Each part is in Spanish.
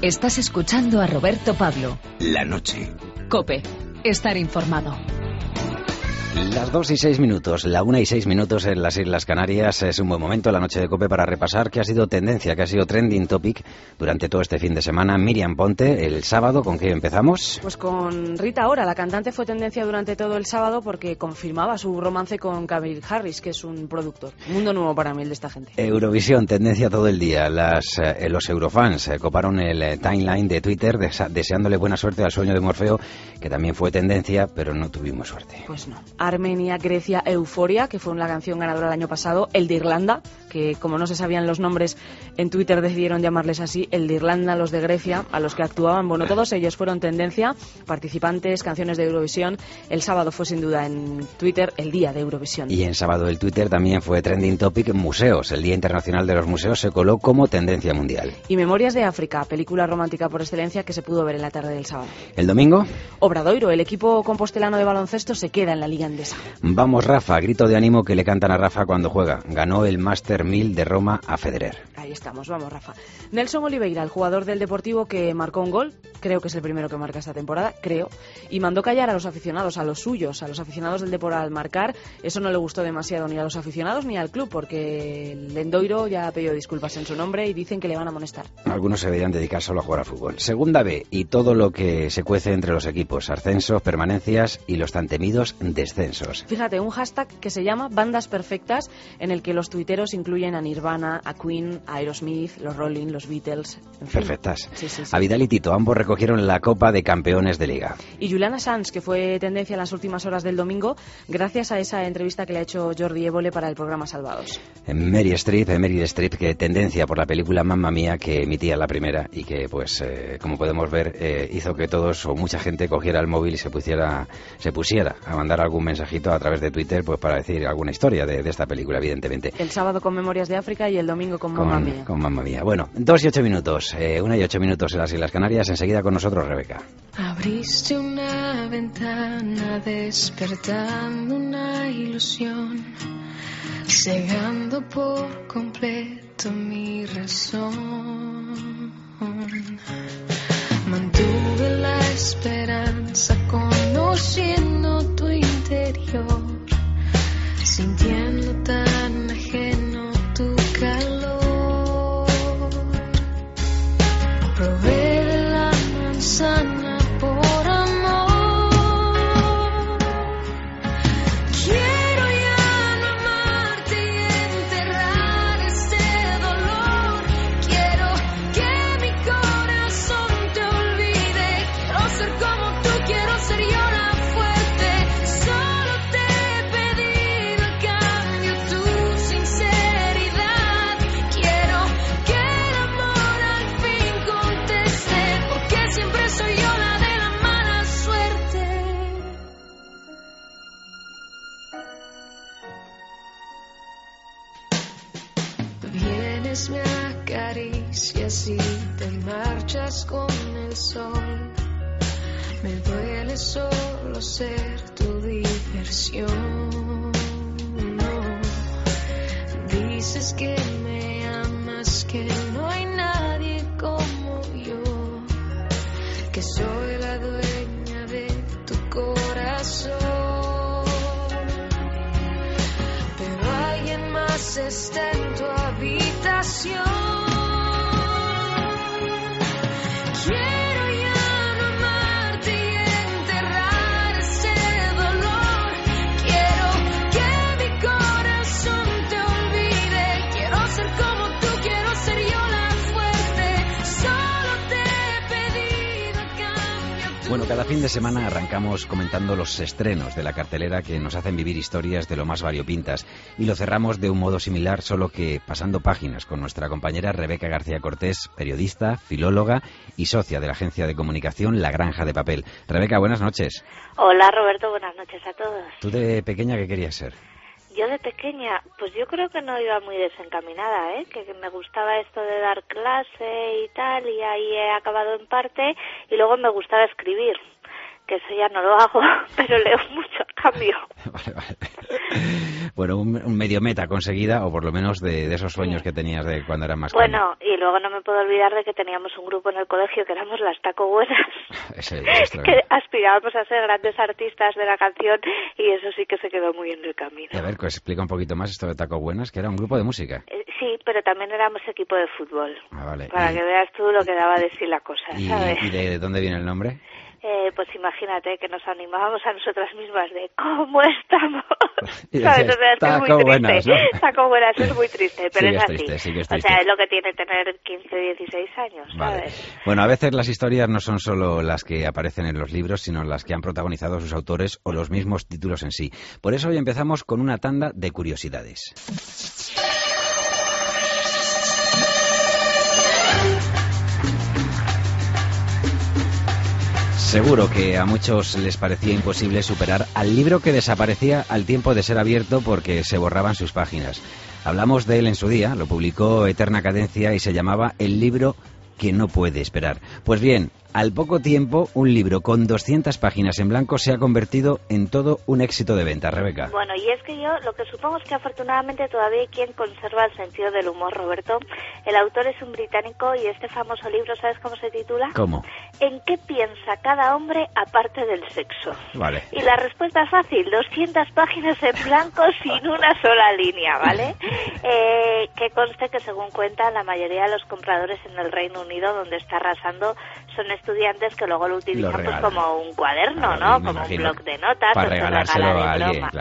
Estás escuchando a Roberto Pablo. La noche. COPE. Estar informado. Las 2:06, la 1:06 en las Islas Canarias. Es un buen momento, la noche de COPE, para repasar qué ha sido tendencia, qué ha sido trending topic durante todo este fin de semana. Miriam Ponte, el sábado, ¿con qué empezamos? Pues con Rita Ora. La cantante fue tendencia durante todo el sábado porque confirmaba su romance con Calvin Harris, que es un productor. Mundo nuevo para mí el de esta gente. Eurovisión, tendencia todo el día. Los eurofans coparon el timeline de Twitter deseándole buena suerte al Sueño de Morfeo, que también fue tendencia, pero no tuvimos suerte. Pues no. Armenia, Grecia, Euforia, que fue la canción ganadora el año pasado, el de Irlanda, que como no se sabían los nombres en Twitter decidieron llamarles así, el de Irlanda, los de Grecia, a los que actuaban, bueno, todos ellos fueron tendencia, participantes, canciones de Eurovisión. El sábado fue sin duda en Twitter el día de Eurovisión. Y en sábado el Twitter también fue trending topic museos. El Día Internacional de los Museos se coló como tendencia mundial. Y Memorias de África, película romántica por excelencia que se pudo ver en la tarde del sábado. El domingo, Obradoiro, el equipo compostelano de baloncesto se queda en la Liga Endesa. Vamos Rafa, grito de ánimo que le cantan a Rafa cuando juega. Ganó el Master 1000 de Roma a Federer. Ahí estamos, vamos Rafa. Nelson Oliveira, el jugador del Deportivo que marcó un gol, creo que es el primero que marca esta temporada, creo, y mandó callar a los aficionados, a los suyos, a los aficionados del Depor al marcar. Eso no le gustó demasiado ni a los aficionados ni al club, porque el Lendoiro ya ha pedido disculpas en su nombre y dicen que le van a amonestar. Algunos se deberían dedicar solo a jugar a fútbol. Segunda B y todo lo que se cuece entre los equipos, ascensos, permanencias y los tan temidos descensos. Fíjate, un hashtag que se llama Bandas Perfectas, en el que los tuiteros incluyen a Nirvana, a Queen, a Aerosmith, los Rolling, los Beatles, en fin. Perfectas. Sí. A Vidal y Tito, ambos recogieron la Copa de Campeones de Liga. Y Juliana Sanz, que fue tendencia en las últimas horas del domingo, gracias a esa entrevista que le ha hecho Jordi Évole para el programa Salvados. Meryl Streep, que tendencia por la película Mamma Mía, que emitía la primera y que, pues, como podemos ver, hizo que todos o mucha gente cogiera el móvil y se pusiera a mandar algún mensajito a través de Twitter, pues para decir alguna historia de esta película, evidentemente. El sábado con Memorias de África y el domingo con Mamma Mía. Con Mamma Mía. Bueno, 2:08, 1:08 en las Islas Canarias. Enseguida con nosotros, Rebeca. Abriste una ventana despertando una ilusión, cegando por completo mi razón. Mantuve la esperanza conociendo tu interior, sintiendo tan ajeno tu calor. Probé de la manzana por amor. Quiero ya no amarte y enterrar este dolor. Quiero que mi corazón te olvide. Quiero ser como tú, quiero ser yo la fuerte. Solo te he pedido a cambio tu sinceridad. Quiero que el amor al fin conteste, porque siempre soy yo la de la mala suerte. Vienes, me acaricias y te marchas con el sol. Me duele solo ser tu diversión. No, dices que me amas, que no hay nadie como yo, que soy la dueña de tu corazón. Pero alguien más está en tu habitación. Quiero ya no amarte y enterrar ese dolor. Quiero que mi corazón te olvide. Quiero ser como tú, quiero ser yo la fuerte. Solo te he pedido a cambio tu... Bueno, cada fin de semana arrancamos comentando los estrenos de la cartelera que nos hacen vivir historias de lo más variopintas, y lo cerramos de un modo similar, solo que pasando páginas, con nuestra compañera Rebeca García Cortés, periodista, filóloga y socia de la agencia de comunicación La Granja de Papel. Rebeca, buenas noches. Hola Roberto, buenas noches a todos. ¿Tú de pequeña qué querías ser? Yo de pequeña, pues yo creo que no iba muy desencaminada, que me gustaba esto de dar clase y tal, y ahí he acabado en parte, y luego me gustaba escribir. que eso ya no lo hago, pero leo mucho a cambio. Vale. Bueno, un medio meta conseguida, o por lo menos de esos sueños que tenías de cuando eras más joven. Bueno, y luego no me puedo olvidar de que teníamos un grupo en el colegio que éramos las Taco Buenas, que aspirábamos a ser grandes artistas de la canción, y eso sí que se quedó muy en el camino. A ver, pues explica un poquito más esto de Taco Buenas, que era un grupo de música. Sí, pero también éramos equipo de fútbol. Vale. Para que veas tú lo que daba de sí la cosa, ¿sabes? ¿Y de dónde viene el nombre? Pues imagínate que nos animábamos a nosotras mismas de ¿cómo estamos? ¿Sabes? O sea, es que es muy triste. Buenas, ¿no? Taco Buenas es muy triste, pero sí, es así. Triste, sí que es triste. O sea, es lo que tiene tener 15, 16 años, ¿sabes? Vale. Bueno, a veces las historias no son solo las que aparecen en los libros, sino las que han protagonizado sus autores o los mismos títulos en sí. Por eso hoy empezamos con una tanda de curiosidades. Seguro que a muchos les parecía imposible superar al libro que desaparecía al tiempo de ser abierto porque se borraban sus páginas. Hablamos de él en su día, lo publicó Eterna Cadencia y se llamaba El libro que no puede esperar. Pues bien, al poco tiempo, un libro con 200 páginas en blanco se ha convertido en todo un éxito de venta, Rebeca. Bueno, y es que yo lo que supongo es que afortunadamente todavía hay quien conserva el sentido del humor, Roberto. El autor es un británico y este famoso libro, ¿sabes cómo se titula? ¿Cómo? ¿En qué piensa cada hombre aparte del sexo? Vale. Y la respuesta es fácil, 200 páginas en blanco sin una sola línea, ¿vale? Que conste que según cuentan la mayoría de los compradores en el Reino Unido, donde está arrasando, son estudiantes que luego lo utilizan pues como un cuaderno, ¿no? Como un bloc de notas. Para o regalárselo a alguien, broma.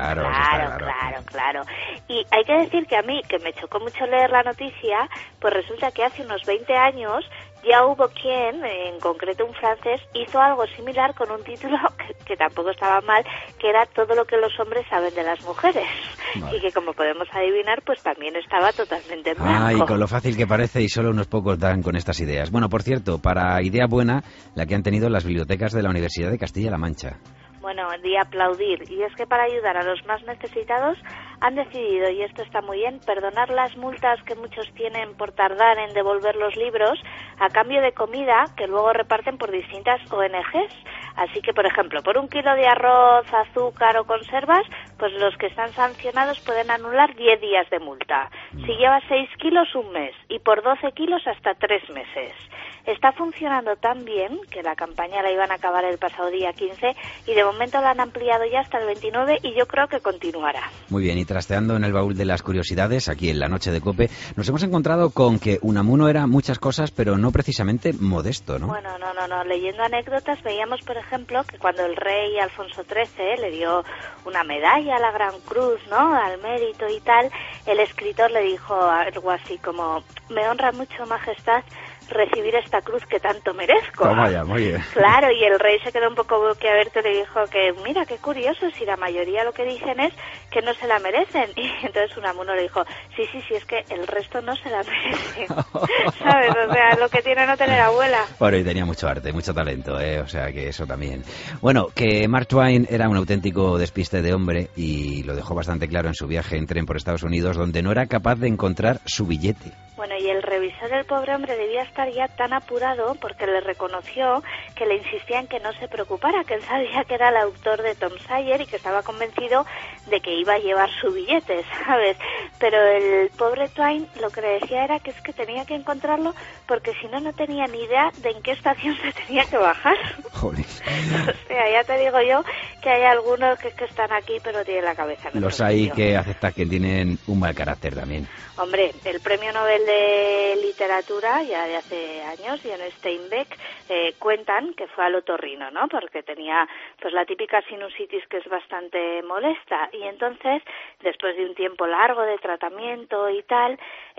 Claro. Claro. Y hay que decir que a mí, que me chocó mucho leer la noticia, pues resulta que hace unos 20 años ya hubo quien, en concreto un francés, hizo algo similar con un título que tampoco estaba mal, que era Todo lo que los hombres saben de las mujeres. Vale. Y que, como podemos adivinar, pues también estaba totalmente en blanco. Ay, con lo fácil que parece, y solo unos pocos dan con estas ideas. Bueno, por cierto, para idea buena, la que han tenido las bibliotecas de la Universidad de Castilla-La Mancha. Bueno, de aplaudir. Y es que para ayudar a los más necesitados han decidido, y esto está muy bien, perdonar las multas que muchos tienen por tardar en devolver los libros a cambio de comida que luego reparten por distintas ONGs. Así que, por ejemplo, por 1 kilo de arroz, azúcar o conservas, pues los que están sancionados pueden anular 10 días de multa. Si llevas 6 kilos, 1 mes. Y por 12 kilos, hasta 3 meses. Está funcionando tan bien que la campaña la iban a acabar el pasado día 15 y de momento la han ampliado ya hasta el 29 y yo creo que continuará. Muy bien, y trasteando en el baúl de las curiosidades, aquí en la noche de COPE, nos hemos encontrado con que Unamuno era muchas cosas, pero no precisamente modesto, ¿no? Bueno, no. Leyendo anécdotas veíamos, por ejemplo, que cuando el rey Alfonso XIII le dio una medalla a la Gran Cruz, ¿no?, al mérito y tal, el escritor le dijo algo así como: me honra mucho, majestad, recibir esta cruz que tanto merezco. Toma ya, muy bien. Claro, y el rey se quedó un poco boquiabierto y le dijo que, mira, qué curioso, si la mayoría lo que dicen es que no se la merecen. Y entonces Unamuno le dijo, sí, es que el resto no se la merecen. ¿Sabes? O sea, lo que tiene no tener abuela. Bueno, y tenía mucho arte, mucho talento, o sea, que eso también. Bueno, que Mark Twain era un auténtico despiste de hombre y lo dejó bastante claro en su viaje en tren por Estados Unidos, donde no era capaz de encontrar su billete. Bueno, y el revisor del pobre hombre debía estar ya tan apurado porque le reconoció que le insistía en que no se preocupara, que él sabía que era el autor de Tom Sawyer y que estaba convencido de que iba a llevar su billete, ¿sabes? Pero el pobre Twain lo que le decía era que es que tenía que encontrarlo porque si no, no tenía ni idea de en qué estación se tenía que bajar. Joder. O sea, ya te digo yo que hay algunos que están aquí pero tienen la cabeza en otro Los hay sitio. que aceptan que tienen un mal carácter también. Hombre, el premio Nobel de Literatura, ya de hace años, John Steinbeck, cuentan que fue al otorrino, ¿no? Porque tenía pues la típica sinusitis que es bastante molesta. Y entonces, después de un tiempo largo de tratamiento y tal,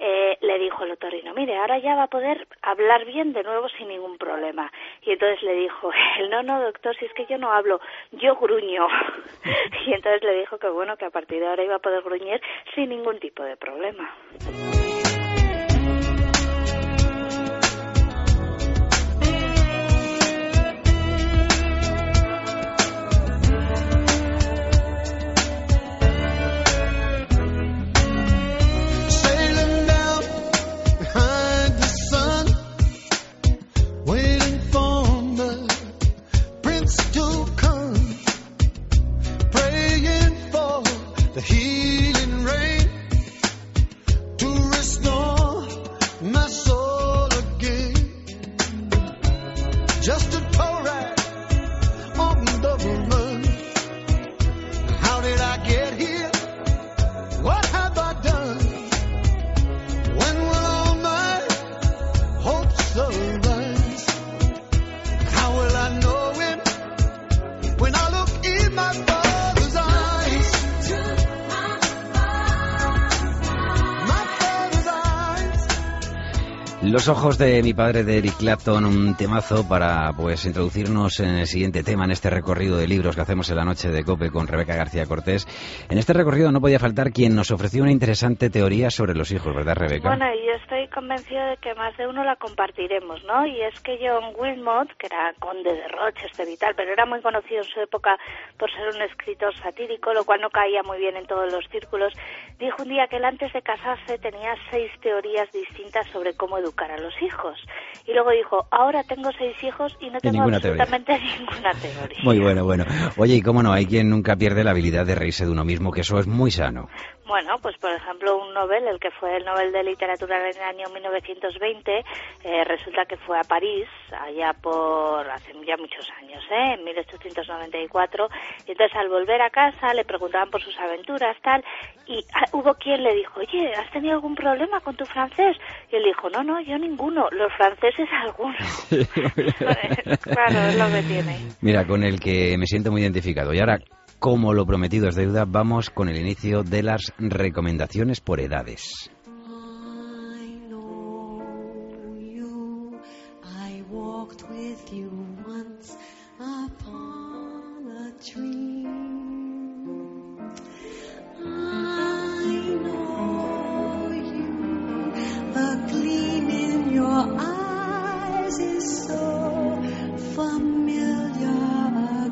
le dijo el otorrino, mire, ahora ya va a poder hablar bien de nuevo sin ningún problema. Y entonces le dijo, no, doctor, si es que yo no hablo, yo gruño. Y entonces le dijo que bueno, que a partir de ahora iba a poder gruñir sin ningún tipo de problema. just a toll ride on the run. How did I get here? What have I done? When will all my hopes arise? How will I know it when I look in my father's eyes? My father's eyes. Los ojos de mi padre, de Eric Clapton, un temazo para pues introducirnos en el siguiente tema, en este recorrido de libros que hacemos en la noche de COPE con Rebeca García Cortés. En este recorrido no podía faltar quien nos ofreció una interesante teoría sobre los hijos, ¿verdad, Rebeca? Bueno, yo estoy convencida de que más de uno la compartiremos, ¿no? Y es que John Wilmot, que era conde de Rochester y tal, pero era muy conocido en su época por ser un escritor satírico, lo cual no caía muy bien en todos los círculos, dijo un día que él antes de casarse tenía 6 teorías distintas sobre cómo educar a los hijos. Y luego dijo, ahora tengo 6 hijos y no tengo ninguna absolutamente ninguna teoría. Muy bueno. Oye, y cómo no, hay quien nunca pierde la habilidad de reírse de uno mismo, que eso es muy sano. Bueno, pues por ejemplo un Nobel, el que fue el Nobel de Literatura en el año 1920, resulta que fue a París, allá por hace ya muchos años, en 1894, y entonces al volver a casa le preguntaban por sus aventuras, tal, y hubo quien le dijo, oye, ¿has tenido algún problema con tu francés? Y él dijo, no, yo ninguno, los franceses algunos. Claro, es lo que tiene. Mira, con el que me siento muy identificado. Y ahora, como lo prometido es deuda, vamos con el inicio de las recomendaciones por edades. I know you. I walked with you once upon a tree. I know you. A gleam in your eyes is so familiar. A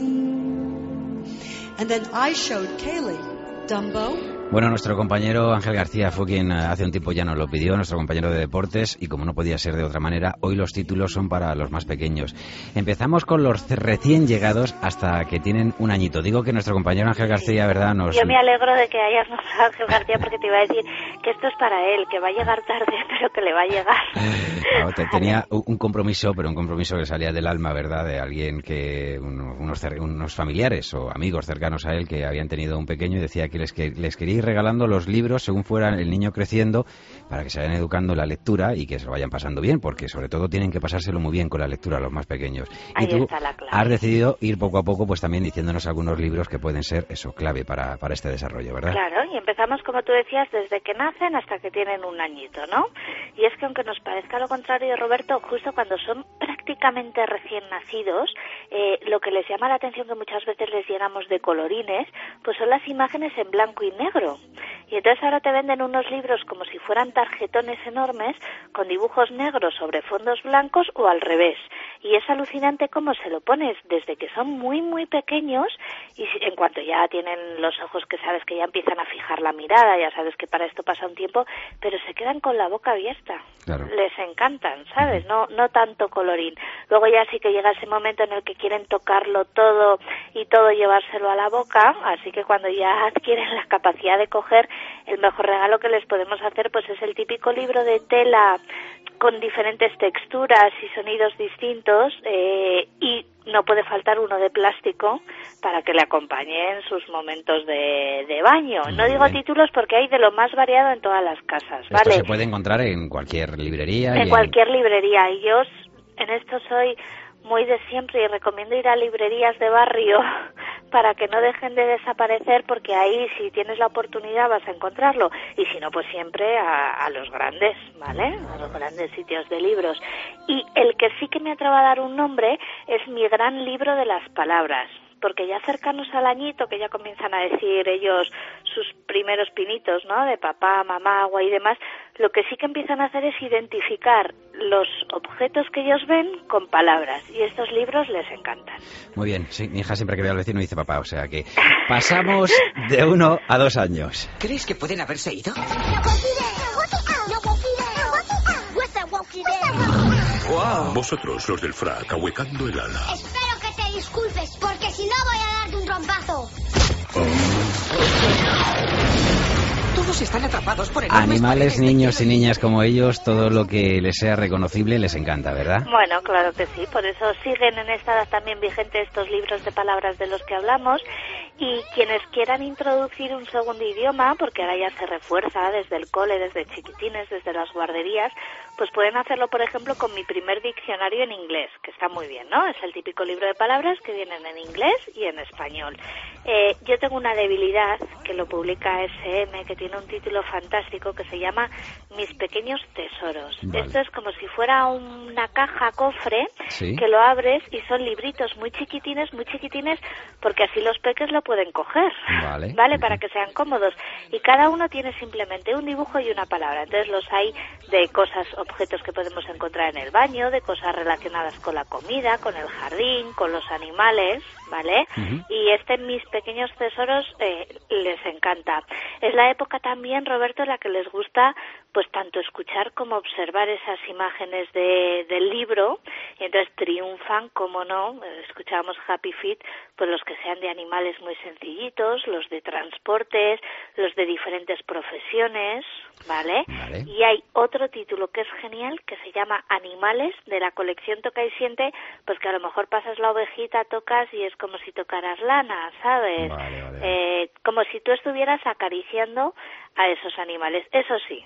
gleam. And then I showed Kaylee Dumbo. Bueno, nuestro compañero Ángel García fue quien hace un tiempo ya nos lo pidió, nuestro compañero de deportes, y como no podía ser de otra manera, hoy los títulos son para los más pequeños. Empezamos con los recién llegados hasta que tienen un añito. Digo que nuestro compañero Ángel García, ¿verdad? Yo me alegro de que hayas nombrado a Ángel García porque te iba a decir que esto es para él, que va a llegar tarde, pero que le va a llegar. No, tenía un compromiso, pero un compromiso que salía del alma, ¿verdad? De alguien que, unos familiares o amigos cercanos a él que habían tenido un pequeño y decía que les quería ir regalando los libros según fuera el niño creciendo para que se vayan educando la lectura y que se lo vayan pasando bien, porque sobre todo tienen que pasárselo muy bien con la lectura los más pequeños. Ahí y tú está la clave. Has decidido ir poco a poco pues también diciéndonos algunos libros que pueden ser eso, clave para este desarrollo, ¿verdad? Claro, y empezamos, como tú decías, desde que nacen hasta que tienen un añito, ¿no? Y es que aunque nos parezca lo contrario, Roberto, justo cuando son prácticamente recién nacidos, lo que les llama la atención, que muchas veces les llenamos de colorines, pues son las imágenes en blanco y negro. Y entonces ahora te venden unos libros como si fueran tarjetones enormes con dibujos negros sobre fondos blancos o al revés. Y es alucinante cómo se lo pones desde que son muy, muy pequeños y en cuanto ya tienen los ojos que sabes que ya empiezan a fijar la mirada, ya sabes que para esto pasa un tiempo, pero se quedan con la boca abierta. Claro. Les encantan, ¿sabes? No tanto colorín. Luego ya sí que llega ese momento en el que quieren tocarlo todo y todo llevárselo a la boca, así que cuando ya adquieren la capacidad de coger, el mejor regalo que les podemos hacer pues es el típico libro de tela con diferentes texturas y sonidos distintos, y no puede faltar uno de plástico para que le acompañe en sus momentos de baño. Muy no digo bien. Títulos porque hay de lo más variado en todas las casas, ¿vale? Esto se puede encontrar en cualquier librería. En cualquier librería, y yo en esto soy muy de siempre y recomiendo ir a librerías de barrio para que no dejen de desaparecer, porque ahí si tienes la oportunidad vas a encontrarlo, y si no pues siempre a los grandes, ¿vale? A los grandes sitios de libros. Y el que sí que me atrevo a dar un nombre es Mi gran libro de las palabras, porque ya cercanos al añito, que ya comienzan a decir ellos sus primeros pinitos, ¿no?, de papá, mamá, agua y demás, lo que sí que empiezan a hacer es identificar los objetos que ellos ven con palabras, y estos libros les encantan. Muy bien, sí, mi hija siempre que ve al vecino dice papá, o sea que pasamos de 1 a 2 años. ¿Crees que pueden haberse ido? ¡Wow! Vosotros, los del frac, ahuecando el ala. Espero que te disculpes, porque si no voy a darte un trompazo. Todos Todos están atrapados por enormes Animales, paredes de niños y hielo. niñas como ellos, todo lo que les sea reconocible les encanta, ¿verdad? Bueno, claro que sí, por eso siguen en esta edad también vigentes estos libros de palabras de los que hablamos, y quienes quieran introducir un segundo idioma, porque ahora ya se refuerza desde el cole, desde chiquitines, desde las guarderías, pues pueden hacerlo, por ejemplo, con Mi primer diccionario en inglés, que está muy bien, ¿no? Es el típico libro de palabras que vienen en inglés y en español. Yo tengo una debilidad, que lo publica SM, que tiene un título fantástico que se llama Mis pequeños tesoros. Vale. Esto es como si fuera una caja cofre, Sí. que lo abres y son libritos muy chiquitines, porque así los peques lo pueden coger, Vale. Para que sean cómodos. Y cada uno tiene simplemente un dibujo y una palabra. Entonces los hay de cosas, objetos que podemos encontrar en el baño, de cosas relacionadas con la comida, con el jardín, con los animales, ¿vale? Y Mis pequeños tesoros les encanta. Es la época también, Roberto, en la que les gusta pues tanto escuchar como observar esas imágenes del libro, y entonces triunfan, como no, escuchábamos Happy Feet, pues los que sean de animales muy sencillitos, los de transportes, los de diferentes profesiones, ¿vale? Y hay otro título que es genial, que se llama Animales, de la colección Toca y Siente, pues que a lo mejor pasas la ovejita, tocas y es como si tocaras lana, ¿sabes? Como si tú estuvieras acariciando a esos animales. Eso sí,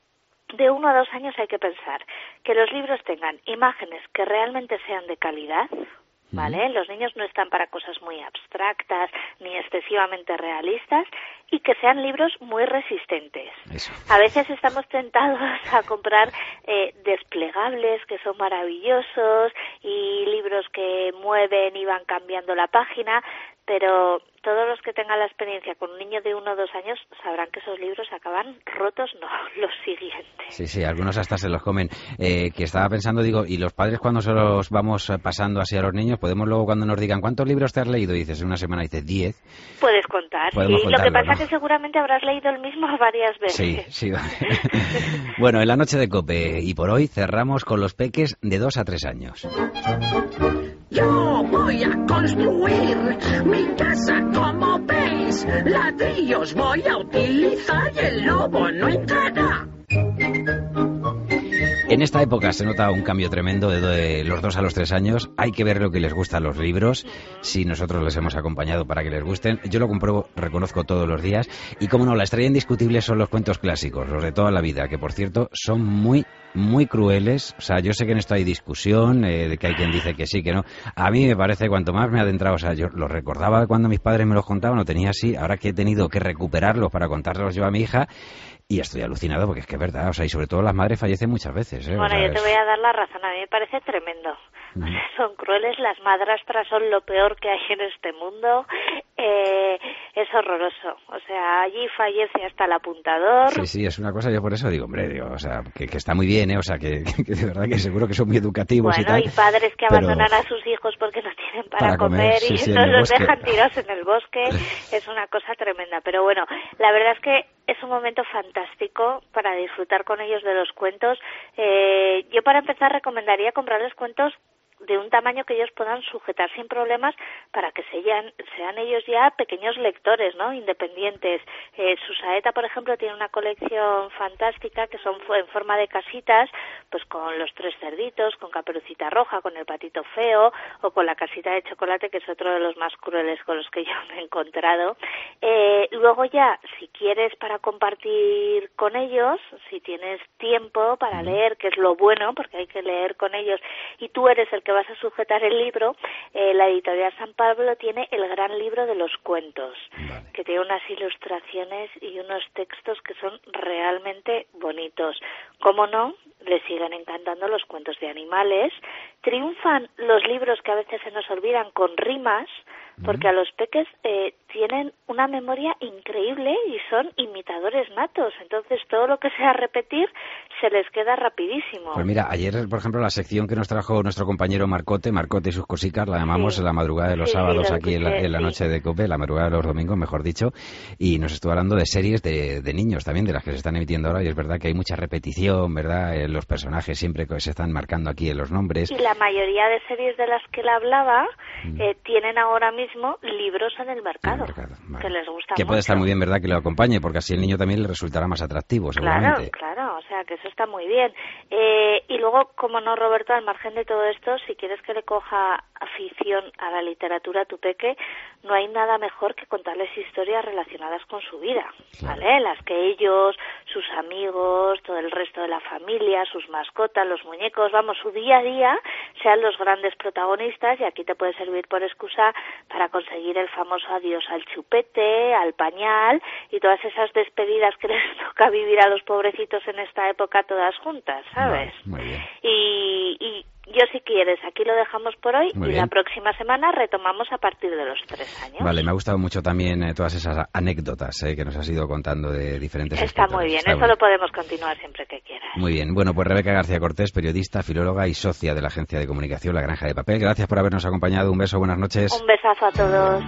de 1 a 2 años hay que pensar que los libros tengan imágenes que realmente sean de calidad, ¿vale? Los niños no están para cosas muy abstractas ni excesivamente realistas, y que sean libros muy resistentes. Eso. A veces estamos tentados a comprar desplegables que son maravillosos y libros que mueven y van cambiando la página, pero todos los que tengan la experiencia con un niño de 1 o 2 años sabrán que esos libros acaban rotos, no los siguientes. Sí, algunos hasta se los comen. Que estaba pensando, digo, y los padres cuando se los vamos pasando así a los niños, podemos luego cuando nos digan ¿cuántos libros te has leído? Y dices, en una semana dices 10. Puedes contar, Podemos sí. Lo que contarlo, pasa ¿no? que seguramente habrás leído el mismo varias veces. Sí. Bueno, en la noche de COPE, y por hoy cerramos con los peques de 2 a 3 años. Yo voy a construir mi casa como veis. Ladrillos voy a utilizar y el lobo no entrará. En esta época se nota un cambio tremendo de los 2 a los 3 años. Hay que ver lo que les gustan los libros, si nosotros les hemos acompañado para que les gusten. Yo lo compruebo, reconozco todos los días. Y como no, la estrella indiscutible son los cuentos clásicos, los de toda la vida, que por cierto son muy crueles. O sea, yo sé que en esto hay discusión, de que hay quien dice que sí, que no. A mí me parece, cuanto más me he adentrado, o sea, yo los recordaba cuando mis padres me los contaban, lo tenía así, ahora que he tenido que recuperarlos para contárselos yo a mi hija, y estoy alucinado porque es que es verdad, o sea, y sobre todo las madres fallecen muchas veces, ¿eh? Bueno, o sea, yo te voy a dar la razón, a mí me parece tremendo. O sea, son crueles, las madrastras son lo peor que hay en este mundo, es horroroso. O sea, allí fallece hasta el apuntador. Sí, es una cosa, yo por eso digo, hombre, digo, o sea, que está muy bien, ¿eh? O sea, que de verdad que seguro que son muy educativos Bueno, y tal. y padres que pero abandonan a sus hijos porque no tienen para comer, comer sí, y sí, en entonces el los bosque. dejan tirados en el bosque, es una cosa tremenda. Pero bueno, la verdad es que es un momento fantástico para disfrutar con ellos de los cuentos. Yo para empezar recomendaría comprarles cuentos de un tamaño que ellos puedan sujetar sin problemas para que sean ellos ya pequeños lectores, ¿no? Independientes. Susaeta, por ejemplo, tiene una colección fantástica que son en forma de casitas, pues con los 3 cerditos, con Caperucita Roja, con el Patito Feo o con la casita de chocolate, que es otro de los más crueles con los que yo me he encontrado. Luego ya, si quieres para compartir con ellos, si tienes tiempo para leer, que es lo bueno, porque hay que leer con ellos, y tú eres el que vas a sujetar el libro, la editorial San Pablo tiene el gran libro de los cuentos, que tiene unas ilustraciones y unos textos que son realmente bonitos. ¿Cómo no? Les siguen encantando los cuentos de animales. Triunfan los libros que a veces se nos olvidan con rimas, porque a los peques tienen una memoria increíble y son imitadores natos. Entonces todo lo que sea repetir se les queda rapidísimo. Pues mira, ayer, por ejemplo, la sección que nos trajo nuestro compañero Marcote y sus cosicas, la llamamos la madrugada de los sábados aquí en la noche de COPE, la madrugada de los domingos, mejor dicho, y nos estuvo hablando de series de niños también, de las que se están emitiendo ahora, y es verdad que hay mucha repetición, ¿verdad? Los personajes siempre se están marcando aquí en los nombres. Y la mayoría de series de las que él hablaba tienen ahora mismo mismo libros en el mercado, Vale. que les gusta Que mucho. puede estar muy bien, ¿verdad?, que lo acompañe, porque así el niño también le resultará más atractivo, Claro, seguramente. claro, o sea que eso está muy bien. Y luego, como no, Roberto, al margen de todo esto, si quieres que le coja afición a la literatura a tu peque, no hay nada mejor que contarles historias relacionadas con su vida, ¿vale? Las que ellos, sus amigos, todo el resto de la familia, sus mascotas, los muñecos, vamos, su día a día, sean los grandes protagonistas, y aquí te puede servir por excusa para conseguir el famoso adiós al chupete, al pañal y todas esas despedidas que les toca vivir a los pobrecitos en esta época todas juntas, ¿sabes? Muy bien. Y yo, si quieres, aquí lo dejamos por hoy. Muy y bien. la próxima semana retomamos a partir de los 3 años. Vale, me ha gustado mucho también todas esas anécdotas que nos has ido contando de diferentes Está escritores. muy bien, Está eso muy lo podemos continuar siempre que quieras. Muy bien. Bueno, pues Rebeca García Cortés, periodista, filóloga y socia de la agencia de comunicación La Granja de Papel. Gracias por habernos acompañado. Un beso, buenas noches. Un besazo a todos.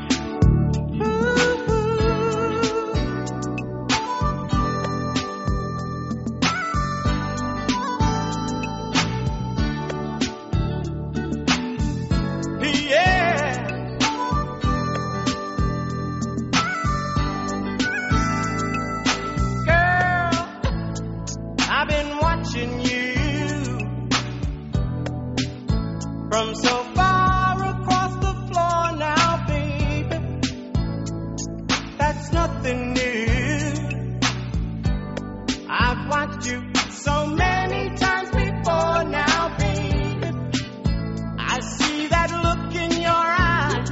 Yeah. Girl, I've been watching you from so far across the floor now, baby. That's nothing new. I've watched you so many times before now, baby. I see that look in your eyes,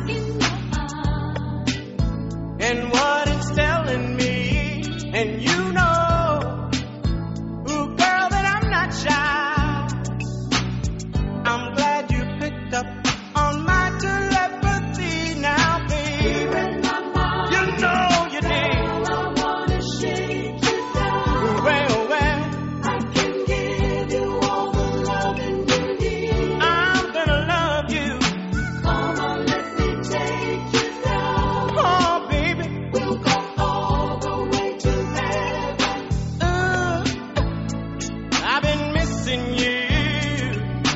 and what it's telling me, and you know, ooh, girl, that I'm not shy. I'm glad you picked up on my telepathy now, baby. You know you did. Well, I can give you all the loving you need. I'm gonna love you. Come on, let me take you down. Oh, baby, we'll go all the way to heaven. I've been missing you,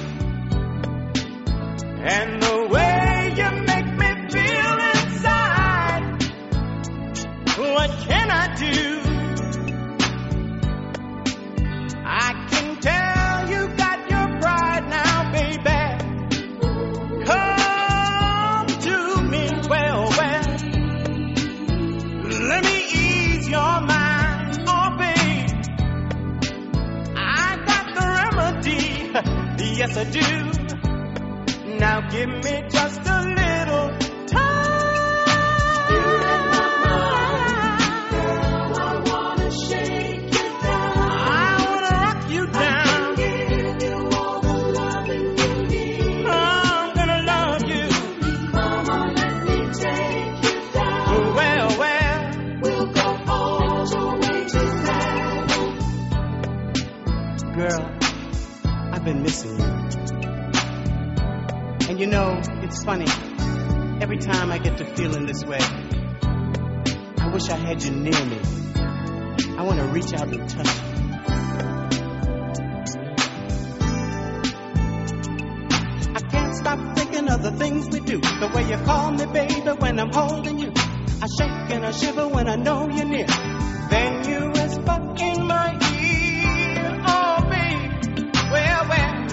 and the way you make me feel inside. What can I do? I can tell you got your pride now, baby. Come to me, well, let me ease your mind, oh, babe. I got the remedy, yes I do. Now give me just a little time. Girl, I wanna shake you down. I wanna rock you down. Give you all the loving you need. I'm gonna love you. Come on, let me take you down. Well, we'll go all the way to heaven. Girl, I've been missing you. And you know, it's funny. Every time I get to feeling this way, I wish I had you near me. I want to reach out and touch you. I can't stop thinking of the things we do. The way you call me, baby, when I'm holding you. I shake and I shiver when I know you're near. Then you whisper in my ear, oh, babe, well.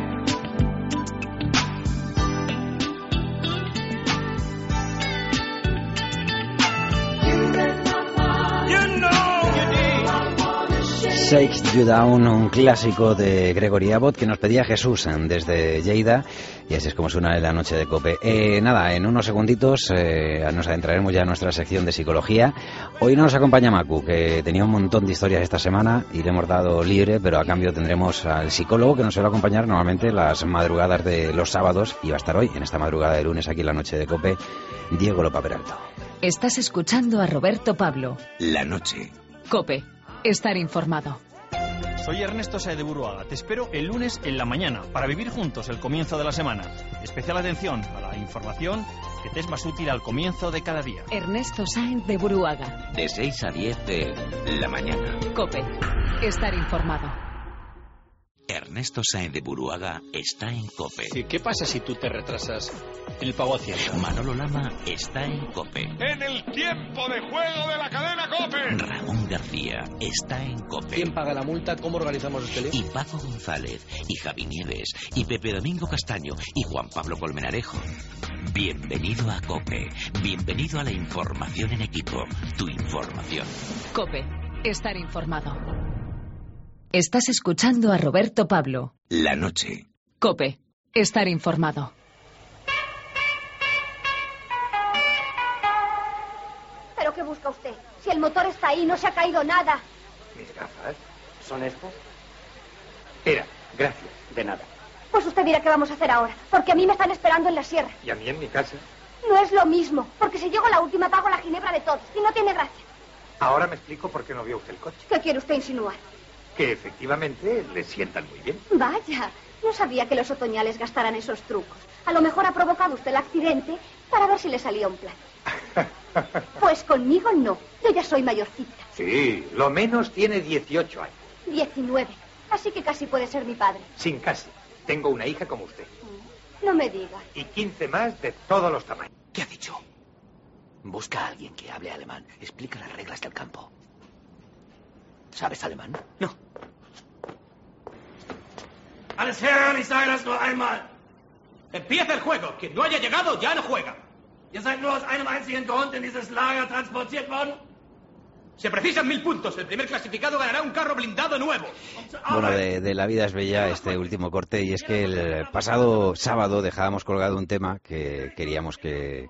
Shake You Down, un clásico de Gregory Abbott que nos pedía Jesús desde Lleida, y así es como suena en la noche de COPE. Nada, en unos segunditos nos adentraremos ya en nuestra sección de psicología. Hoy no nos acompaña Macu, que tenía un montón de historias esta semana y le hemos dado libre, pero a cambio tendremos al psicólogo que nos suele acompañar normalmente las madrugadas de los sábados, y va a estar hoy, en esta madrugada de lunes, aquí en la noche de COPE, Diego Lopa Peralto. Estás escuchando a Roberto Pablo. La noche. COPE. Estar informado. Soy Ernesto Saez de Buruaga. Te espero el lunes en la mañana para vivir juntos el comienzo de la semana. Especial atención a la información que te es más útil al comienzo de cada día. Ernesto Saez de Buruaga. De 6 a 10 de la mañana. COPE. Estar informado. Ernesto Sáenz de Buruaga está en COPE. ¿Qué pasa si tú te retrasas en el pago a Hacienda? Manolo Lama está en COPE. En el tiempo de juego de la cadena COPE. Ramón García está en COPE. ¿Quién paga la multa? ¿Cómo organizamos este lío? Y Paco González, y Javi Nieves, y Pepe Domingo Castaño, y Juan Pablo Colmenarejo. Bienvenido a COPE. Bienvenido a la información en equipo. Tu información. COPE. Estar informado. Estás escuchando a Roberto Pablo. La noche. COPE. Estar informado. ¿Pero qué busca usted? Si el motor está ahí, no se ha caído nada. ¿Mis gafas? ¿Son estas? Era, gracias, de nada. Pues usted dirá qué vamos a hacer ahora, porque a mí me están esperando en la sierra. ¿Y a mí en mi casa? No es lo mismo, porque si llego a la última pago la ginebra de todos, y no tiene gracia. Ahora me explico por qué no vio usted el coche. ¿Qué quiere usted insinuar? Que efectivamente le sientan muy bien. Vaya, no sabía que los otoñales gastaran esos trucos. A lo mejor ha provocado usted el accidente para ver si le salía un plan. Pues conmigo no, yo ya soy mayorcita. Sí, lo menos tiene 18 años. 19, así que casi puede ser mi padre. Sin casi. Tengo una hija como usted. No me diga. Y 15 más de todos los tamaños. ¿Qué ha dicho? Busca a alguien que hable alemán. Explica las reglas del campo. ¿Sabes alemán? No. Alles Herren, ich sage das nur einmal. Empieza el juego. Quien no haya llegado ya no juega. Ihr seid nur aus einem einzigen Grund in dieses Lager transportiert worden. Se precisan 1000 puntos. El primer clasificado ganará un carro blindado nuevo. Bueno, de La vida es bella este último corte, y es que el pasado sábado dejábamos colgado un tema que queríamos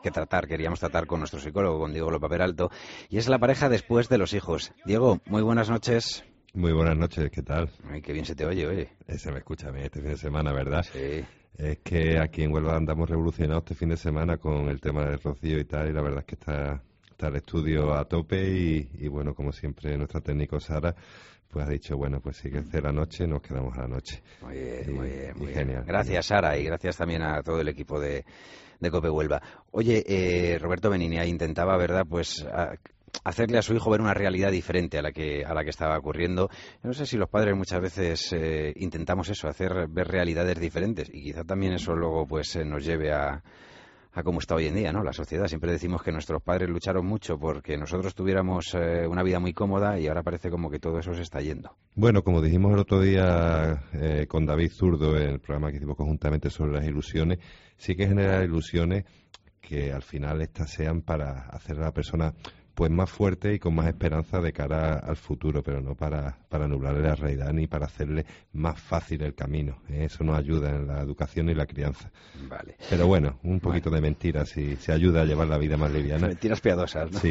tratar con nuestro psicólogo, con Diego López Peralto, y es la pareja después de los hijos. Diego, muy buenas noches. Muy buenas noches, ¿qué tal? Ay, qué bien se te oye, oye. Se me escucha bien este fin de semana, ¿verdad? Sí. Es que aquí en Huelva andamos revolucionados este fin de semana con el tema del Rocío y tal, y la verdad es que está el estudio a tope y bueno, como siempre, nuestra técnico Sara pues ha dicho, bueno, pues si que hacer la noche, nos quedamos a la noche. Muy bien, muy bien. Genial. Gracias, Sara, y gracias también a todo el equipo de COPE Huelva. Oye, Roberto Benigni intentaba, ¿verdad?, pues hacerle a su hijo ver una realidad diferente a la que estaba ocurriendo. No sé si los padres muchas veces intentamos eso, hacer ver realidades diferentes, y quizá también eso luego pues nos lleve a cómo está hoy en día, ¿no? La sociedad. Siempre decimos que nuestros padres lucharon mucho porque nosotros tuviéramos una vida muy cómoda, y ahora parece como que todo eso se está yendo. Bueno, como dijimos el otro día con David Zurdo en el programa que hicimos conjuntamente sobre las ilusiones, sí que genera ilusiones que al final estas sean para hacer a la persona pues más fuerte y con más esperanza de cara al futuro, pero no para nublarle la realidad ni para hacerle más fácil el camino. Eso nos ayuda en la educación y la crianza. Vale. Pero bueno, un poquito de mentiras y se ayuda a llevar la vida más liviana. Mentiras piadosas, ¿no? Sí,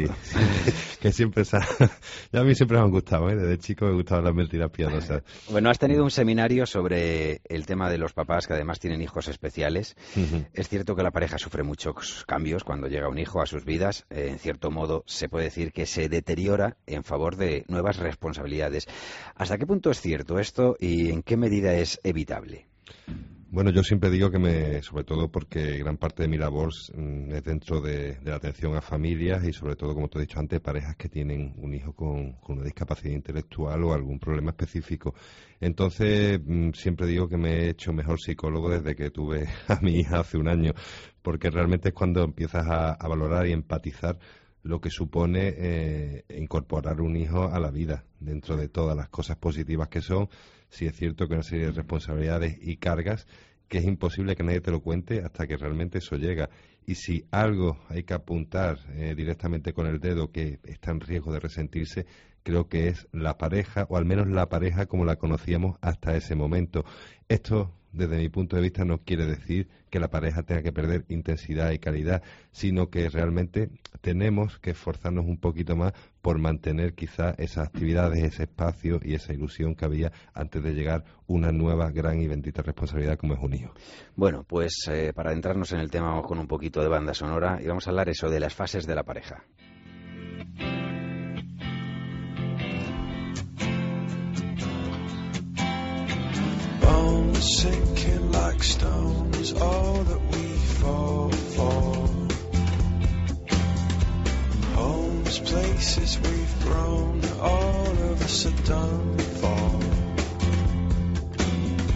que siempre a mí siempre me han gustado, desde chico me gustaban las mentiras piadosas. Bueno, has tenido un seminario sobre el tema de los papás que además tienen hijos especiales. Es cierto que la pareja sufre muchos cambios cuando llega un hijo a sus vidas. En cierto modo se puede decir que se deteriora en favor de nuevas responsabilidades. ¿Hasta qué punto es cierto esto y en qué medida es evitable? Bueno, yo siempre digo que sobre todo porque gran parte de mi labor es dentro de la atención a familias y sobre todo, como te he dicho antes, parejas que tienen un hijo con una discapacidad intelectual o algún problema específico. Entonces, siempre digo que me he hecho mejor psicólogo desde que tuve a mi hija hace un año, porque realmente es cuando empiezas a valorar y empatizar lo que supone incorporar un hijo a la vida, dentro de todas las cosas positivas que son. Sí es cierto que una serie de responsabilidades y cargas que es imposible que nadie te lo cuente hasta que realmente eso llega. Y si algo hay que apuntar directamente con el dedo que está en riesgo de resentirse, creo que es la pareja, o al menos la pareja como la conocíamos hasta ese momento. Esto, desde mi punto de vista, no quiere decir que la pareja tenga que perder intensidad y calidad, sino que realmente tenemos que esforzarnos un poquito más por mantener quizá esas actividades, ese espacio y esa ilusión que había antes de llegar una nueva gran y bendita responsabilidad como es un hijo. Bueno, pues para adentrarnos en el tema vamos con un poquito de banda sonora y vamos a hablar eso de las fases de la pareja. Sinking like stones, all that we fall for. Homes, places we've grown, all of us are done for.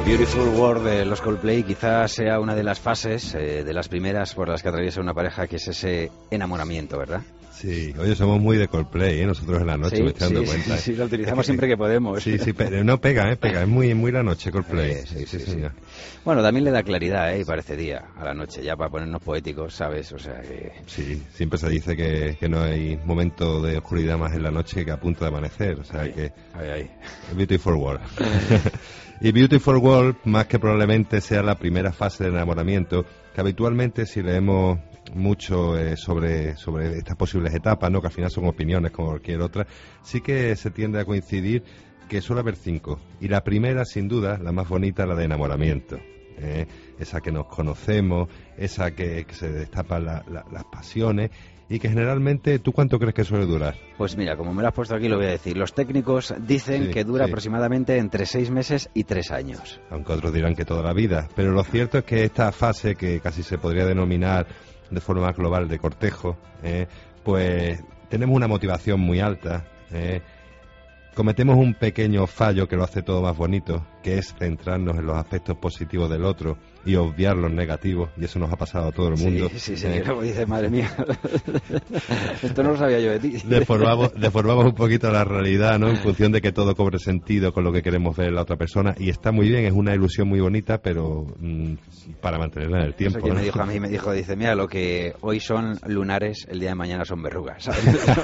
Beautiful World de los Coldplay quizás sea una de las fases, de las primeras por las que atraviesa una pareja, que es ese enamoramiento, ¿verdad? Sí, oye, somos muy de Coldplay, nosotros en la noche, Sí, me estoy dando sí, cuenta. sí, lo utilizamos siempre que podemos. Sí, pero no pega, es muy la noche Coldplay. Sí, señor. Bueno, también le da claridad, y parece día a la noche, ya para ponernos poéticos, ¿sabes? O sea que... Sí, siempre se dice que no hay momento de oscuridad más en la noche que a punto de amanecer, o sea que... Beautiful World. Y Beautiful World, más que probablemente sea la primera fase de enamoramiento, que habitualmente si leemos mucho sobre estas posibles etapas, ¿no?, que al final son opiniones como cualquier otra, sí que se tiende a coincidir que suele haber 5. Y la primera, sin duda, la más bonita, la de enamoramiento. Esa que nos conocemos, esa que se destapan las pasiones, y que generalmente, ¿tú cuánto crees que suele durar? Pues mira, como me lo has puesto aquí, lo voy a decir. Los técnicos dicen que dura aproximadamente entre 6 meses y 3 años. Aunque otros dirán que toda la vida. Pero lo cierto es que esta fase, que casi se podría denominar de forma más global de cortejo, pues tenemos una motivación muy alta. Cometemos un pequeño fallo que lo hace todo más bonito, que es centrarnos en los aspectos positivos del otro y obviar los negativos, y eso nos ha pasado a todo el mundo. Sí, luego dices, madre mía, esto no lo sabía yo de ti. Deformamos un poquito la realidad, ¿no?, en función de que todo cobre sentido con lo que queremos ver en la otra persona, y está muy bien, es una ilusión muy bonita, pero para mantenerla en el tiempo. Eso que ¿no? me dijo a mí, dice, mira, lo que hoy son lunares, el día de mañana son verrugas, ¿sabes?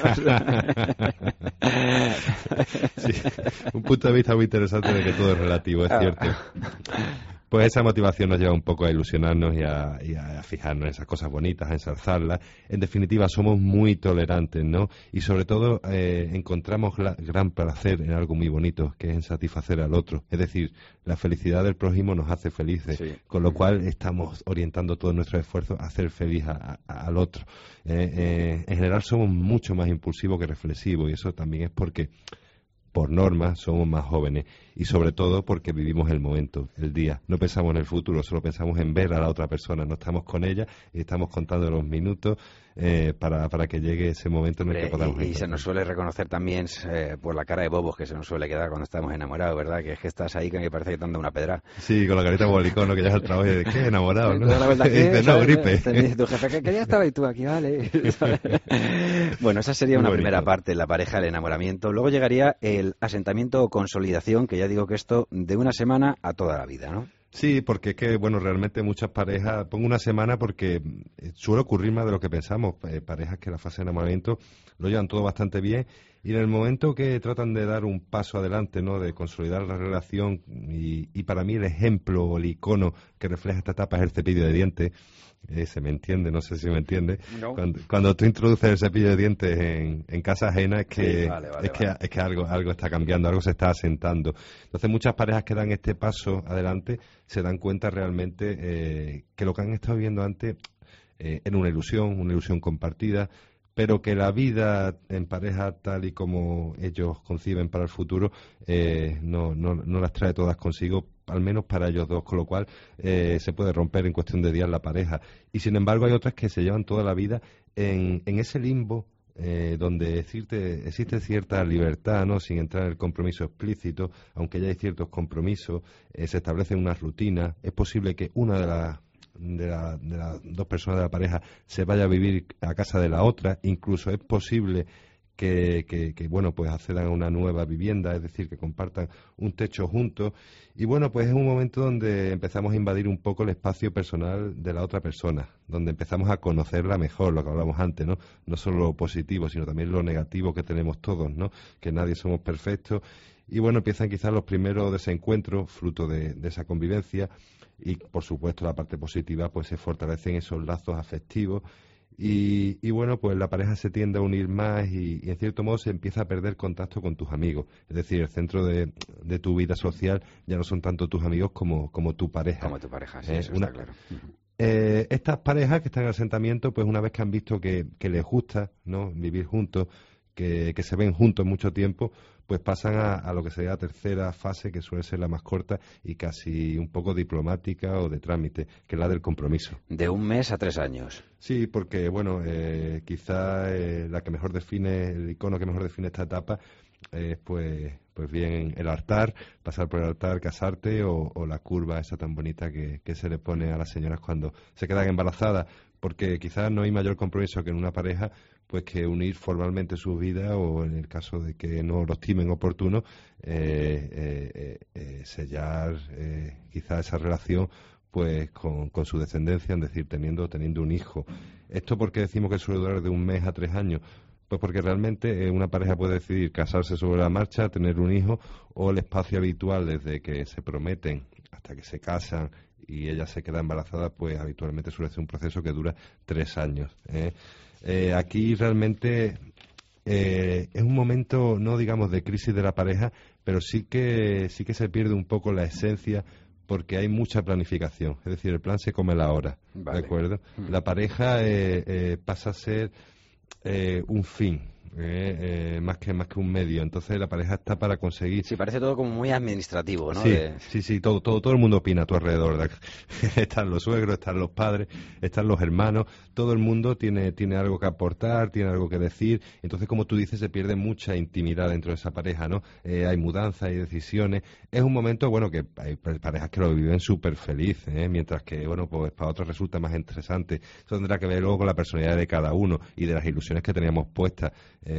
Sí, un punto de vista muy interesante de que todo es relativo, es cierto. Pues esa motivación nos lleva un poco a ilusionarnos y a fijarnos en esas cosas bonitas, a ensalzarlas. En definitiva, somos muy tolerantes, ¿no? Y sobre todo encontramos gran placer en algo muy bonito, que es en satisfacer al otro. Es decir, la felicidad del prójimo nos hace felices, con lo cual estamos orientando todos nuestros esfuerzos a hacer feliz al otro. En general somos mucho más impulsivos que reflexivos, y eso también es porque, por norma, somos más jóvenes, y sobre todo porque vivimos el momento, el día. No pensamos en el futuro, solo pensamos en ver a la otra persona. No estamos con ella y estamos contando los minutos para que llegue ese momento en el que podamos y se nos suele reconocer también por la cara de bobos que se nos suele quedar cuando estamos enamorados, ¿verdad? Que es que estás ahí que parece que te han dado una pedra. Sí, con la carita bolicón, que ya es el trabajo de ¿qué? Enamorado, ¿no? La verdad, dice, no, gripe. Tu jefe, que ya estaba y tú aquí, vale. Bueno, esa sería una primera parte, la pareja, el enamoramiento. Luego llegaría el asentamiento o consolidación, que ya digo que esto de una semana a toda la vida, ¿no? Sí, porque es que, bueno, realmente muchas parejas, pongo una semana porque suele ocurrir más de lo que pensamos, parejas que la fase de enamoramiento lo llevan todo bastante bien, y en el momento que tratan de dar un paso adelante, ¿no?, de consolidar la relación, y para mí el ejemplo o el icono que refleja esta etapa es el cepillo de dientes. Se me entiende, no sé si me entiende. No. Cuando tú introduces el cepillo de dientes en casa ajena es que, es que algo está cambiando, algo se está asentando. Entonces muchas parejas que dan este paso adelante se dan cuenta realmente que lo que han estado viviendo antes era una ilusión compartida, pero que la vida en pareja tal y como ellos conciben para el futuro no las trae todas consigo, al menos para ellos dos, con lo cual se puede romper en cuestión de días la pareja. Y sin embargo hay otras que se llevan toda la vida en ese limbo donde existe cierta libertad, ¿no?, sin entrar en el compromiso explícito, aunque ya hay ciertos compromisos, se establecen unas rutinas. Es posible que una de las dos personas de la pareja se vaya a vivir a casa de la otra, incluso es posible que bueno, pues accedan a una nueva vivienda, es decir, que compartan un techo juntos, y bueno, pues es un momento donde empezamos a invadir un poco el espacio personal de la otra persona, donde empezamos a conocerla mejor, lo que hablamos antes, ¿no? No solo lo positivo, sino también lo negativo que tenemos todos, ¿no? Que nadie somos perfectos, y bueno, empiezan quizás los primeros desencuentros, fruto de esa convivencia, y por supuesto la parte positiva, pues se fortalecen esos lazos afectivos. Y bueno, pues la pareja se tiende a unir más y en cierto modo se empieza a perder contacto con tus amigos. Es decir, el centro de tu vida social ya no son tanto tus amigos como tu pareja. Como tu pareja, sí, eso está claro. Estas parejas que están en asentamiento, pues una vez que han visto que les gusta, ¿no?, vivir juntos, que se ven juntos mucho tiempo, pues pasan a lo que sería la tercera fase, que suele ser la más corta y casi un poco diplomática o de trámite, que es la del compromiso. De 1 mes a 3 años. Sí, porque, bueno, quizá la que mejor define, el icono que mejor define esta etapa pues bien el altar, pasar por el altar, casarte, o la curva esa tan bonita que se le pone a las señoras cuando se quedan embarazadas, porque quizás no hay mayor compromiso que en una pareja pues que unir formalmente sus vidas, o en el caso de que no lo estimen oportuno, sellar quizás esa relación pues con su descendencia, es decir, teniendo un hijo. ¿Esto por qué decimos que suele durar de 1 mes a 3 años? Pues porque realmente una pareja puede decidir casarse sobre la marcha, tener un hijo, o el espacio habitual desde que se prometen hasta que se casan y ella se queda embarazada, pues habitualmente suele ser un proceso que dura 3 años. Aquí realmente es un momento, no digamos de crisis de la pareja, pero sí que se pierde un poco la esencia, porque hay mucha planificación. Es decir, el plan se come la hora, vale. ¿De acuerdo? La pareja pasa a ser un fin, más que un medio. Entonces la pareja está para conseguir... Sí, parece todo como muy administrativo, ¿no? Sí, todo el mundo opina a tu alrededor, ¿verdad? Están los suegros, están los padres, están los hermanos, todo el mundo tiene algo que aportar, tiene algo que decir. Entonces, como tú dices, se pierde mucha intimidad dentro de esa pareja, ¿no? Hay mudanzas, hay decisiones. Es un momento, bueno, que hay parejas que lo viven súper feliz, mientras que, bueno, pues para otros resulta más interesante. Eso tendrá que ver luego con la personalidad de cada uno y de las ilusiones que teníamos puestas.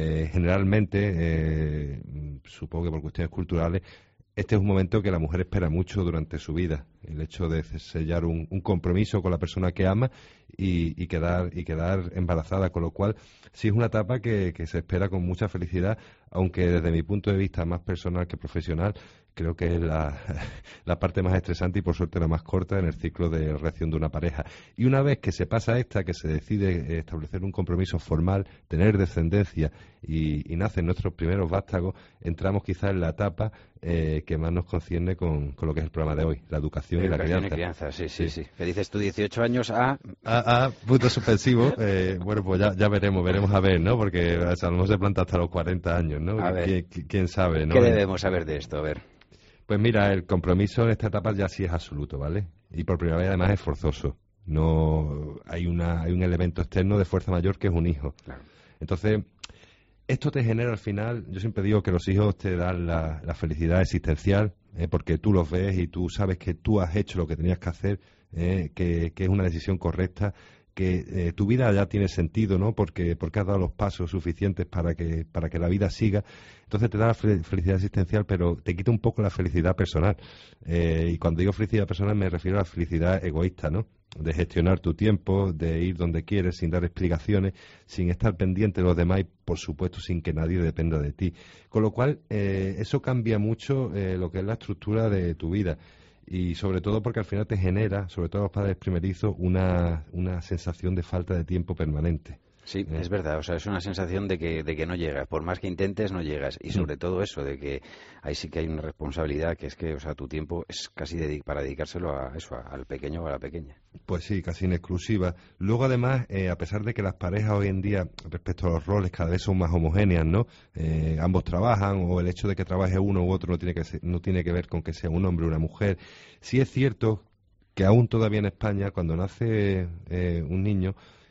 Generalmente, supongo que por cuestiones culturales, este es un momento que la mujer espera mucho durante su vida, el hecho de sellar un compromiso con la persona que ama y quedar embarazada, con lo cual sí es una etapa que se espera con mucha felicidad, aunque desde mi punto de vista más personal que profesional, creo que es la parte más estresante y por suerte la más corta en el ciclo de reacción de una pareja. Y una vez que se pasa que se decide establecer un compromiso formal, tener descendencia y nacen nuestros primeros vástagos, entramos quizás en la etapa que más nos concierne con lo que es el programa de hoy, la educación y la crianza. Sí. ¿Qué dices tú, 18 años a punto suspensivo? Bueno, pues ya veremos a ver, ¿no? Porque a lo mejor se planta hasta los 40 años, ¿no? A ver. ¿Quién sabe, no? ¿Qué debemos saber de esto? A ver. Pues mira, el compromiso en esta etapa ya sí es absoluto, ¿vale? Y por primera vez además es forzoso. No hay un elemento externo de fuerza mayor que es un hijo. Claro. Entonces, esto te genera al final, yo siempre digo que los hijos te dan la felicidad existencial, porque tú los ves y tú sabes que tú has hecho lo que tenías que hacer, que es una decisión correcta, que tu vida ya tiene sentido, ¿no? Porque has dado los pasos suficientes para que la vida siga. Entonces te da la felicidad existencial, pero te quita un poco la felicidad personal. Y cuando digo felicidad personal me refiero a la felicidad egoísta, ¿no? De gestionar tu tiempo, de ir donde quieres sin dar explicaciones, sin estar pendiente de los demás y, por supuesto, sin que nadie dependa de ti. Con lo cual, eso cambia mucho lo que es la estructura de tu vida. Y sobre todo porque al final te genera, sobre todo a los padres primerizos, una sensación de falta de tiempo permanente. Sí, es verdad, o sea, es una sensación de que no llegas, por más que intentes no llegas, y sobre todo eso, de que ahí sí que hay una responsabilidad, que es que, o sea, tu tiempo es casi para dedicárselo a eso, al pequeño o a la pequeña. Pues sí, casi en exclusiva. Luego, además, a pesar de que las parejas hoy en día, respecto a los roles, cada vez son más homogéneas, ¿no? Ambos trabajan, o el hecho de que trabaje uno u otro no tiene que ver con que sea un hombre o una mujer. Sí es cierto que aún todavía en España, cuando nace un niño,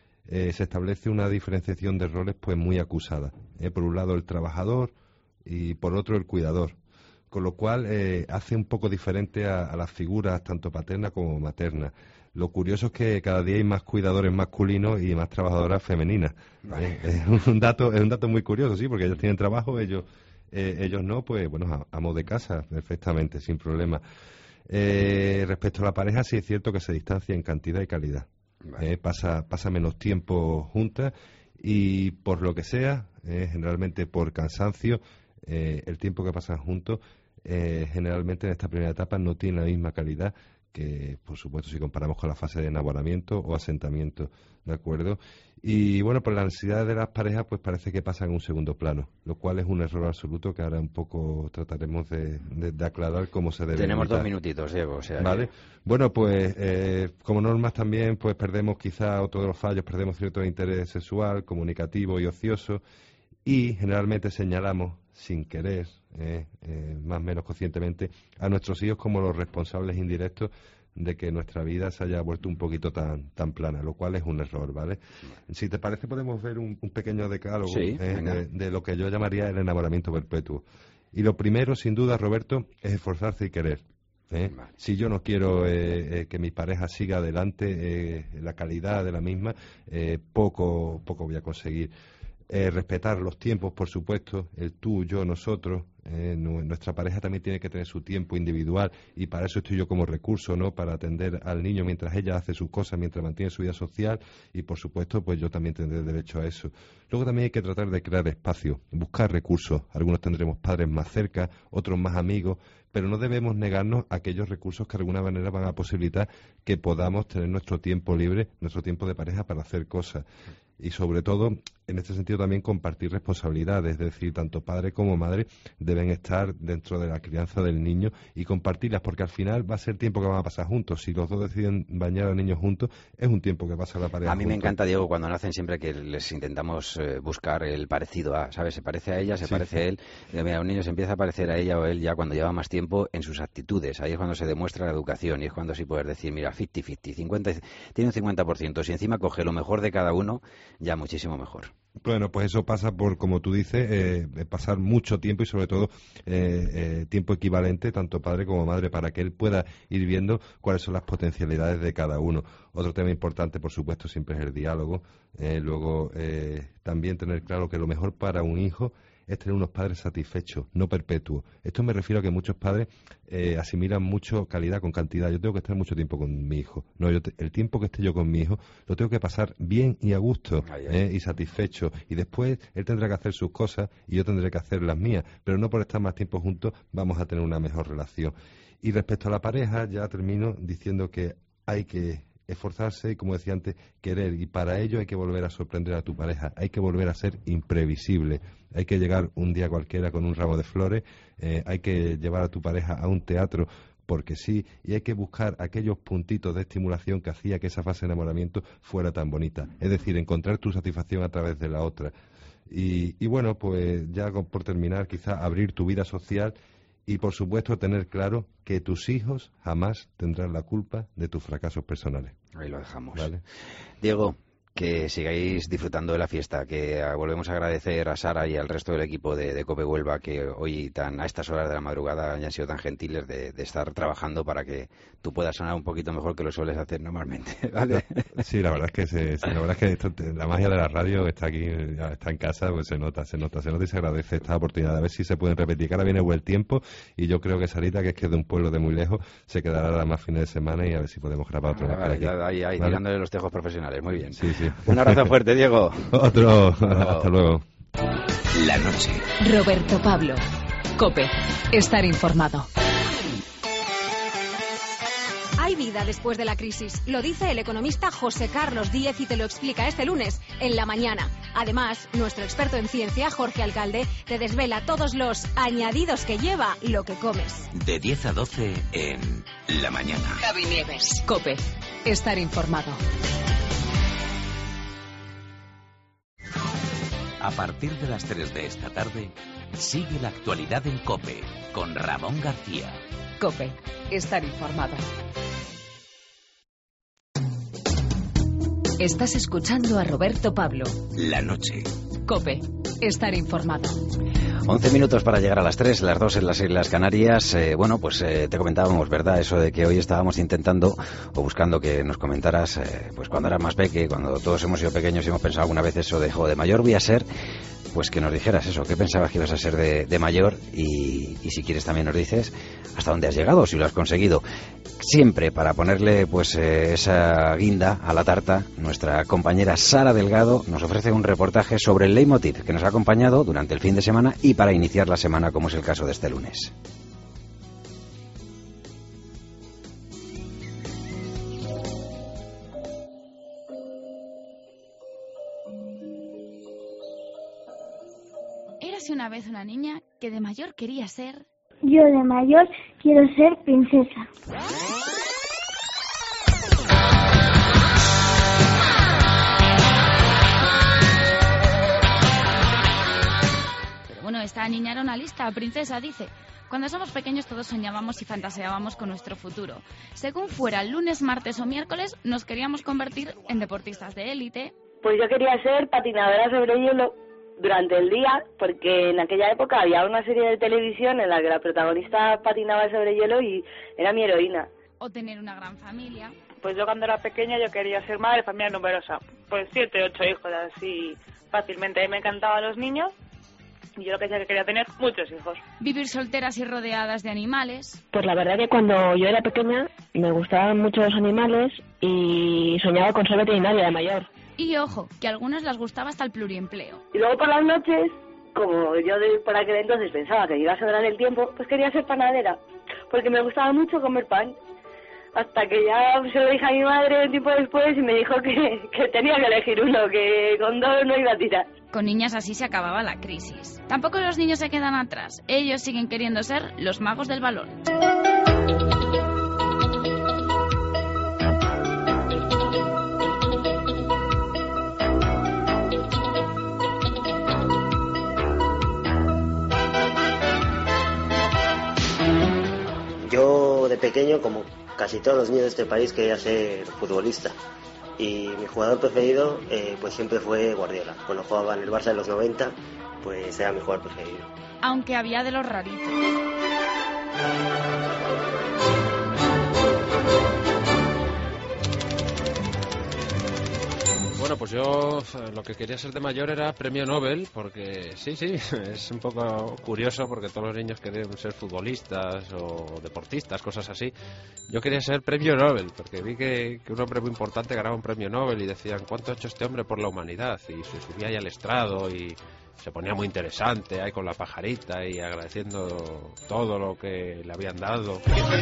se establece una diferenciación de roles pues muy acusada. Por un lado el trabajador y por otro el cuidador. Con lo cual hace un poco diferente a las figuras tanto paterna como materna. Lo curioso es que cada día hay más cuidadores masculinos y más trabajadoras femeninas. Vale. Es un dato muy curioso, sí, porque ellos tienen trabajo, ellos no, pues bueno, amos de casa perfectamente, sin problema. Respecto a la pareja, sí es cierto que se distancia en cantidad y calidad. Vale. Pasa menos tiempo juntas y por lo que sea, generalmente por cansancio, el tiempo que pasan juntos generalmente en esta primera etapa no tiene la misma calidad que, por supuesto, si comparamos con la fase de enamoramiento o asentamiento, ¿de acuerdo? Y bueno, por las necesidades de las parejas pues parece que pasan en un segundo plano, lo cual es un error absoluto que ahora un poco trataremos de aclarar cómo se debe. Tenemos evitar. 2 minutitos, Diego, o sea, ¿vale? Bueno, pues como normas también pues perdemos quizá otro de los fallos, perdemos cierto interés sexual, comunicativo y ocioso, y generalmente señalamos sin querer, más o menos conscientemente, a nuestros hijos como los responsables indirectos de que nuestra vida se haya vuelto un poquito tan plana, lo cual es un error, ¿vale? Si te parece, podemos ver un pequeño decálogo de lo que yo llamaría el enamoramiento perpetuo. Y lo primero, sin duda, Roberto, es esforzarse y querer. Si yo no quiero que mi pareja siga adelante, la calidad de la misma, poco voy a conseguir. Respetar los tiempos, por supuesto, el tú, yo, nosotros. Nuestra pareja también tiene que tener su tiempo individual, y para eso estoy yo como recurso, ¿no? Para atender al niño mientras ella hace sus cosas, mientras mantiene su vida social, y por supuesto pues yo también tendré derecho a eso. Luego también hay que tratar de crear espacio, buscar recursos. Algunos tendremos padres más cerca, otros más amigos, pero no debemos negarnos a aquellos recursos que de alguna manera van a posibilitar que podamos tener nuestro tiempo libre, nuestro tiempo de pareja para hacer cosas. Y sobre todo, en este sentido también compartir responsabilidades, es decir, tanto padre como madre deben estar dentro de la crianza del niño y compartirlas, porque al final va a ser tiempo que van a pasar juntos. Si los dos deciden bañar al niño juntos, es un tiempo que pasa la pareja. A mí me encanta, Diego, cuando nacen siempre que les intentamos buscar el parecido a, ¿sabes? Se parece a ella, se parece a él. Mira, un niño se empieza a parecer a ella o él ya cuando lleva más tiempo en sus actitudes. Ahí es cuando se demuestra la educación y es cuando sí puedes decir, mira, 50-50, 50, tiene un 50%. Si encima coge lo mejor de cada uno, ya muchísimo mejor. Bueno, pues eso pasa por, como tú dices, pasar mucho tiempo y sobre todo tiempo equivalente, tanto padre como madre, para que él pueda ir viendo cuáles son las potencialidades de cada uno. Otro tema importante, por supuesto, siempre es el diálogo. Luego, también tener claro que lo mejor para un hijo es tener unos padres satisfechos, no perpetuos. Esto me refiero a que muchos padres asimilan mucho calidad con cantidad. Yo tengo que estar mucho tiempo con mi hijo. No, el tiempo que esté yo con mi hijo lo tengo que pasar bien y a gusto y satisfecho. Y después él tendrá que hacer sus cosas y yo tendré que hacer las mías. Pero no por estar más tiempo juntos vamos a tener una mejor relación. Y respecto a la pareja, ya termino diciendo que hay que esforzarse y, como decía antes, querer, y para ello hay que volver a sorprender a tu pareja, hay que volver a ser imprevisible, hay que llegar un día cualquiera con un ramo de flores, hay que llevar a tu pareja a un teatro porque sí, y hay que buscar aquellos puntitos de estimulación que hacía que esa fase de enamoramiento fuera tan bonita, es decir, encontrar tu satisfacción a través de la otra. Y bueno, pues ya por terminar, quizá abrir tu vida social. Y, por supuesto, tener claro que tus hijos jamás tendrán la culpa de tus fracasos personales. Ahí lo dejamos. ¿Vale? Diego, que sigáis disfrutando de la fiesta, que volvemos a agradecer a Sara y al resto del equipo de COPE Huelva que hoy a estas horas de la madrugada hayan sido tan gentiles de estar trabajando para que tú puedas sonar un poquito mejor que lo sueles hacer normalmente, ¿vale? Sí, la verdad es que la magia de la radio está aquí, está en casa, pues se nota y se agradece esta oportunidad. A ver si se pueden repetir, que ahora viene buen tiempo y yo creo que Sarita, que es de un pueblo de muy lejos, se quedará más fines de semana y a ver si podemos grabar otro más por aquí. Ahí, ¿vale? Tirándole los tejos profesionales, muy bien. Sí. Un abrazo fuerte, Diego. Otro. Hasta luego. La noche. Roberto Pablo. COPE. Estar informado. Hay vida después de la crisis. Lo dice el economista José Carlos Díez y te lo explica este lunes en La Mañana. Además, nuestro experto en ciencia, Jorge Alcalde, te desvela todos los añadidos que lleva lo que comes. De 10 a 12 en La Mañana. Javi Nieves. COPE. Estar informado. A partir de las 3 de esta tarde, sigue la actualidad en COPE con Ramón García. COPE. Estar informado. Estás escuchando a Roberto Pablo. La noche. COPE. Estar informado. 11 minutos para llegar a las 3, las 2 en las Islas Canarias. Te comentábamos, ¿verdad? Eso de que hoy estábamos intentando o buscando que nos comentaras, pues cuando eras más peque, cuando todos hemos sido pequeños y hemos pensado alguna vez eso de, de mayor voy a ser, pues que nos dijeras eso, qué pensabas que ibas a ser de mayor y si quieres también nos dices hasta dónde has llegado, si lo has conseguido. Siempre para ponerle pues esa guinda a la tarta, nuestra compañera Sara Delgado nos ofrece un reportaje sobre el leitmotiv que nos ha acompañado durante el fin de semana y para iniciar la semana, como es el caso de este lunes. Érase una vez una niña que de mayor quería ser... Yo de mayor quiero ser princesa. Pero bueno, esta niña era una lista princesa, dice. Cuando somos pequeños todos soñábamos y fantaseábamos con nuestro futuro. Según fuera lunes, martes o miércoles, nos queríamos convertir en deportistas de élite. Pues yo quería ser patinadora sobre hielo durante el día, porque en aquella época había una serie de televisión en la que la protagonista patinaba sobre hielo y era mi heroína. O tener una gran familia. Pues yo cuando era pequeña yo quería ser madre de familia numerosa. Pues 7, 8 hijos, así fácilmente. A mí me encantaban los niños. Y yo lo que decía que quería tener muchos hijos. Vivir solteras y rodeadas de animales. Pues la verdad que cuando yo era pequeña me gustaban mucho los animales y soñaba con ser veterinaria de mayor. Y ojo, que a algunos les gustaba hasta el pluriempleo. Y luego por las noches, como yo por aquel entonces pensaba que iba a sobrar el tiempo, pues quería ser panadera, porque me gustaba mucho comer pan. Hasta que ya se lo dije a mi madre un tiempo después y me dijo que tenía que elegir uno, que con dos no iba a tirar. Con niñas así se acababa la crisis. Tampoco los niños se quedan atrás. Ellos siguen queriendo ser los magos del balón. Yo de pequeño, como casi todos los niños de este país, quería ser futbolista. Y mi jugador preferido pues siempre fue Guardiola. Cuando jugaba en el Barça de los 90, pues era mi jugador preferido. Aunque había de los raritos. Bueno, pues yo lo que quería ser de mayor era premio Nobel, porque sí, es un poco curioso porque todos los niños quieren ser futbolistas o deportistas, cosas así. Yo quería ser premio Nobel, porque vi que un hombre muy importante ganaba un premio Nobel y decían, ¿cuánto ha hecho este hombre por la humanidad? Y se subía ahí al estrado y se ponía muy interesante ahí con la pajarita y agradeciendo todo lo que le habían dado.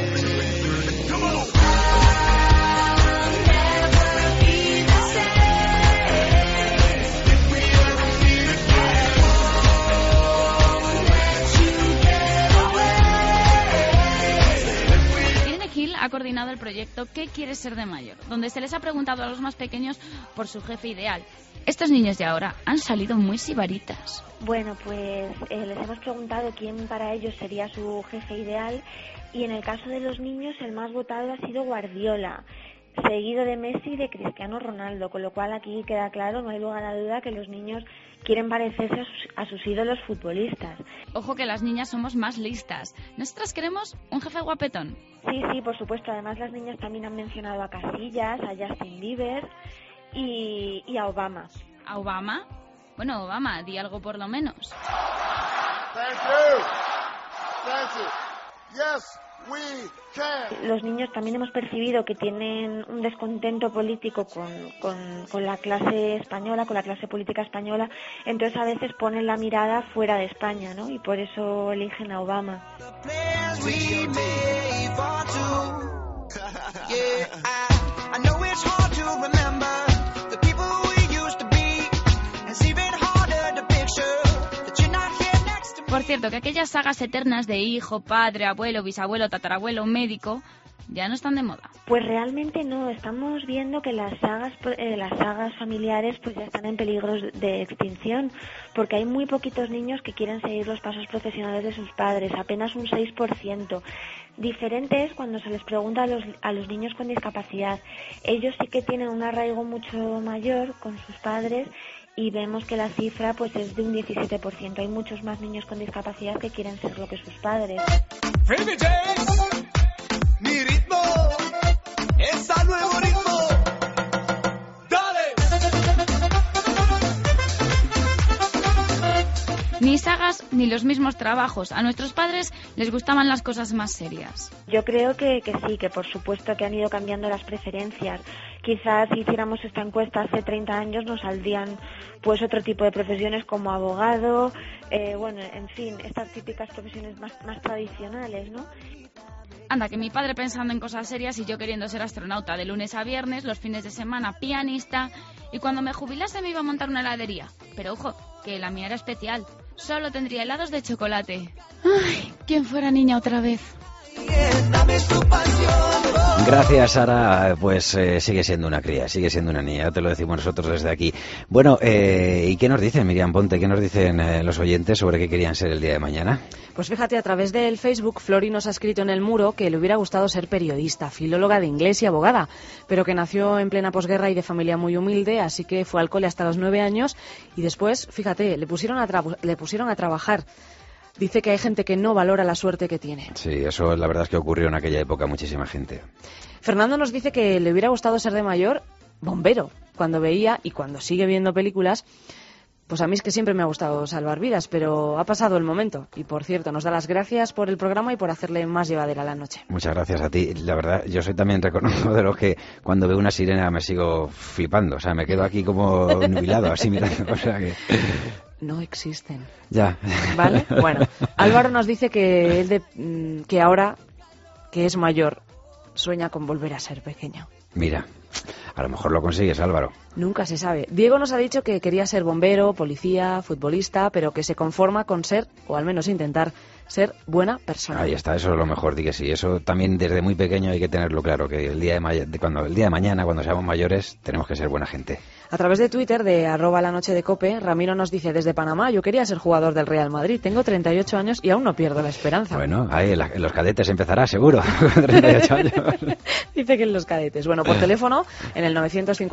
Ha coordinado el proyecto ¿Qué quieres ser de mayor?, donde se les ha preguntado a los más pequeños por su jefe ideal. Estos niños de ahora han salido muy sibaritas. Bueno, pues les hemos preguntado quién para ellos sería su jefe ideal y en el caso de los niños el más votado ha sido Guardiola, seguido de Messi y de Cristiano Ronaldo, con lo cual aquí queda claro, no hay lugar a duda que los niños quieren parecerse a sus ídolos futbolistas. Ojo que las niñas somos más listas. Nosotras queremos un jefe guapetón. Sí, por supuesto. Además las niñas también han mencionado a Casillas, a Justin Bieber y a Obama. ¿A Obama? Bueno, Obama, di algo por lo menos. Thank you. Yes, we can. Los niños también hemos percibido que tienen un descontento político con la clase española, con la clase política española, entonces a veces ponen la mirada fuera de España, ¿no? Y por eso eligen a Obama. Por cierto, que aquellas sagas eternas de hijo, padre, abuelo, bisabuelo, tatarabuelo, médico, ya no están de moda. Pues realmente no, estamos viendo que las sagas familiares pues ya están en peligro de extinción, porque hay muy poquitos niños que quieren seguir los pasos profesionales de sus padres, apenas un 6%. Diferente es cuando se les pregunta a los niños con discapacidad. Ellos sí que tienen un arraigo mucho mayor con sus padres y vemos que la cifra pues es de un 17%. Hay muchos más niños con discapacidad que quieren ser lo que sus padres. Mi ritmo es a nuevo ritmo. Dale. Ni sagas ni los mismos trabajos. A nuestros padres les gustaban las cosas más serias. Yo creo que sí, que por supuesto que han ido cambiando las preferencias. Quizás si hiciéramos esta encuesta hace 30 años nos saldrían pues otro tipo de profesiones como abogado, bueno, en fin, estas típicas profesiones más tradicionales, ¿no? Anda, que mi padre pensando en cosas serias y yo queriendo ser astronauta de lunes a viernes, los fines de semana pianista y cuando me jubilase me iba a montar una heladería. Pero ojo, que la mía era especial, solo tendría helados de chocolate. Ay, ¿quién fuera niña otra vez? Dame tu pasión. Gracias, Sara. Pues sigue siendo una cría, sigue siendo una niña, te lo decimos nosotros desde aquí. Bueno, ¿y qué nos dicen, Miriam Ponte? ¿Qué nos dicen los oyentes sobre qué querían ser el día de mañana? Pues fíjate, a través del Facebook, Flori nos ha escrito en el muro que le hubiera gustado ser periodista, filóloga de inglés y abogada, pero que nació en plena posguerra y de familia muy humilde, así que fue al cole hasta los 9 años y después, fíjate, le pusieron a trabajar. Dice que hay gente que no valora la suerte que tiene. Sí, eso la verdad es que ocurrió en aquella época a muchísima gente. Fernando nos dice que le hubiera gustado ser de mayor bombero, cuando veía y cuando sigue viendo películas. Pues a mí es que siempre me ha gustado salvar vidas, pero ha pasado el momento. Y por cierto, nos da las gracias por el programa y por hacerle más llevadera la noche. Muchas gracias a ti. La verdad, yo soy también reconocido de los que cuando veo una sirena me sigo flipando. O sea, me quedo aquí como nubilado, así mirando. O sea que... No existen. Ya. ¿Vale? Bueno, Álvaro nos dice que que ahora que es mayor sueña con volver a ser pequeño. Mira, a lo mejor lo consigues, Álvaro. Nunca se sabe. Diego nos ha dicho que quería ser bombero, policía, futbolista, pero que se conforma con ser, o al menos intentar ser, buena persona. Ahí está, eso es lo mejor, di que sí. Eso también desde muy pequeño hay que tenerlo claro, que el día de mañana, cuando seamos mayores, tenemos que ser buena gente. A través de Twitter, de @lanochedecope, Ramiro nos dice desde Panamá: yo quería ser jugador del Real Madrid, tengo 38 años y aún no pierdo la esperanza. Bueno, ahí en los cadetes empezará, seguro, con 38 años. Dice que en los cadetes. Bueno, por teléfono, en el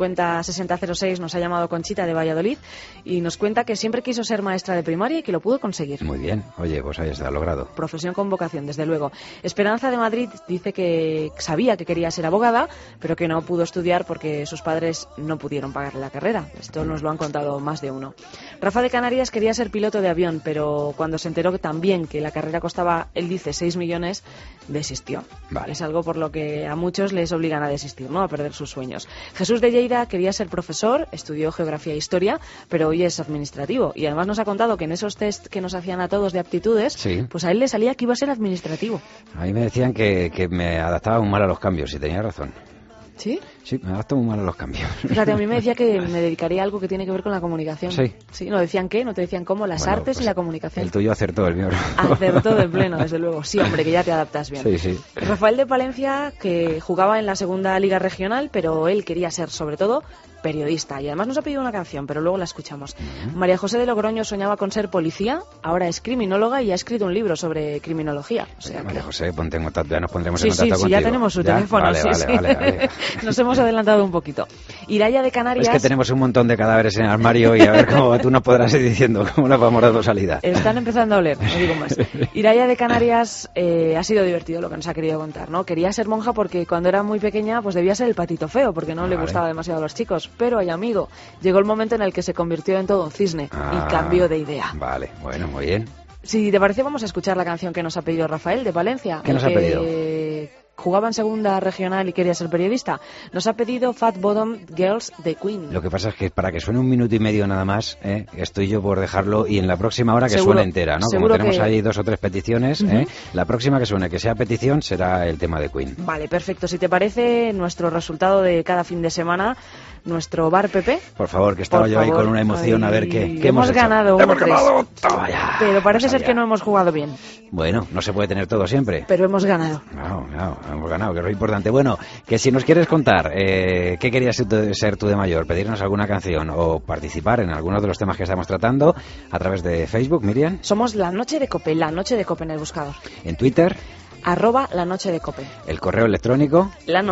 950-6006 nos ha llamado Conchita de Valladolid y nos cuenta que siempre quiso ser maestra de primaria y que lo pudo conseguir. Muy bien, oye, pues ahí está, logrado. Profesión con vocación, desde luego. Esperanza de Madrid dice que sabía que quería ser abogada, pero que no pudo estudiar porque sus padres no pudieron pagarle la carrera. Esto nos lo han contado más de uno. Rafa de Canarias quería ser piloto de avión, pero cuando se enteró que también que la carrera costaba, él dice, 6 millones, desistió. Vale. Es algo por lo que a muchos les obligan a desistir, ¿no? A perder sus sueños. Jesús de Lleida quería ser profesor, estudió geografía e historia, pero hoy es administrativo. Y además nos ha contado que en esos test que nos hacían a todos de aptitudes, sí, pues a él le salía que iba a ser administrativo. A mí me decían que me adaptaba muy mal a los cambios, y tenía razón. ¿Sí? Sí, me adapto muy mal a los cambios. Fíjate, a mí me decía que me dedicaría a algo que tiene que ver con la comunicación. Sí. Sí, no decían qué, no te decían cómo, las artes y la comunicación. El tuyo acertó, el mío no. Acertó de pleno, desde luego. Sí, hombre, que ya te adaptas bien. Sí, sí. Rafael de Palencia, que jugaba en la segunda liga regional, pero él quería ser, sobre todo, periodista. Y además nos ha pedido una canción, pero luego la escuchamos. María José de Logroño soñaba con ser policía, ahora es criminóloga y ha escrito un libro sobre criminología. O sea, María José, ponte en contacto, ya nos pondremos en contacto contigo. Sí, ya tenemos su teléfono. Vale, sí. Vale. Nos hemos adelantado un poquito. Iraya de Canarias... Es que tenemos un montón de cadáveres en el armario y a ver cómo tú nos podrás ir diciendo cómo nos vamos dando salida. Están empezando a oler, no digo más. Iraya de Canarias ha sido divertido lo que nos ha querido contar, ¿no? Quería ser monja porque cuando era muy pequeña pues debía ser el patito feo, porque no le gustaba demasiado a los chicos. Pero, ay amigo, llegó el momento en el que se convirtió en todo un cisne y cambió de idea. Vale, bueno, muy bien. Si te parece, vamos a escuchar la canción que nos ha pedido Rafael de Valencia. ¿Qué nos ha pedido? Jugaba en segunda regional y quería ser periodista. Nos ha pedido Fat Bottom Girls de Queen. Lo que pasa es que para que suene 1 minuto y medio nada más, estoy yo por dejarlo, y en la próxima hora que suene entera, ¿no? Como tenemos ahí 2 o 3 peticiones, la próxima que suene, que sea petición, será el tema de Queen. Vale, perfecto. Si te parece, nuestro resultado de cada fin de semana, nuestro bar Pepe. Por favor, que estaba yo ahí con una emoción. Ay, a ver qué hemos ganado. ¡Hemos ganado! Toma ya. Pero parece ser que no hemos jugado bien. Bueno, no se puede tener todo siempre. Pero hemos ganado. No, hemos ganado, que es lo importante. Bueno, que si nos quieres contar qué querías ser tú de mayor, pedirnos alguna canción o participar en algunos de los temas que estamos tratando a través de Facebook, Miriam. Somos La Noche de Cope, La Noche de Cope en el buscador. En Twitter. @lanochedecope. El correo electrónico.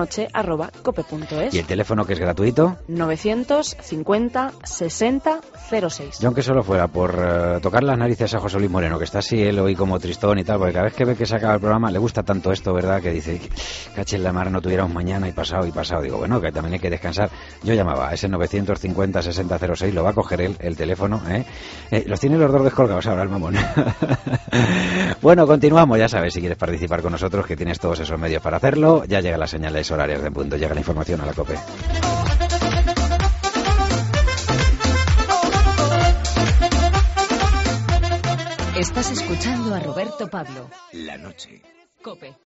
lanoche@cope.es. Y el teléfono, que es gratuito. 950-60-06. Yo, aunque solo fuera por tocar las narices a José Luis Moreno, que está así él hoy como tristón y tal, porque cada vez que ve que se acaba el programa le gusta tanto esto, ¿verdad? Que dice, caché en la mar, no tuviéramos mañana y pasado. Digo, bueno, que también hay que descansar. Yo llamaba a ese 950-60-06, lo va a coger él, el teléfono, los tiene los dos descolgados ahora el mamón. Bueno, continuamos, ya sabes, si quieres participar con nosotros, que tienes todos esos medios para hacerlo. Ya llegan las señales horarias de punto, llega la información a la COPE. Estás escuchando a Roberto Pablo. La noche. COPE.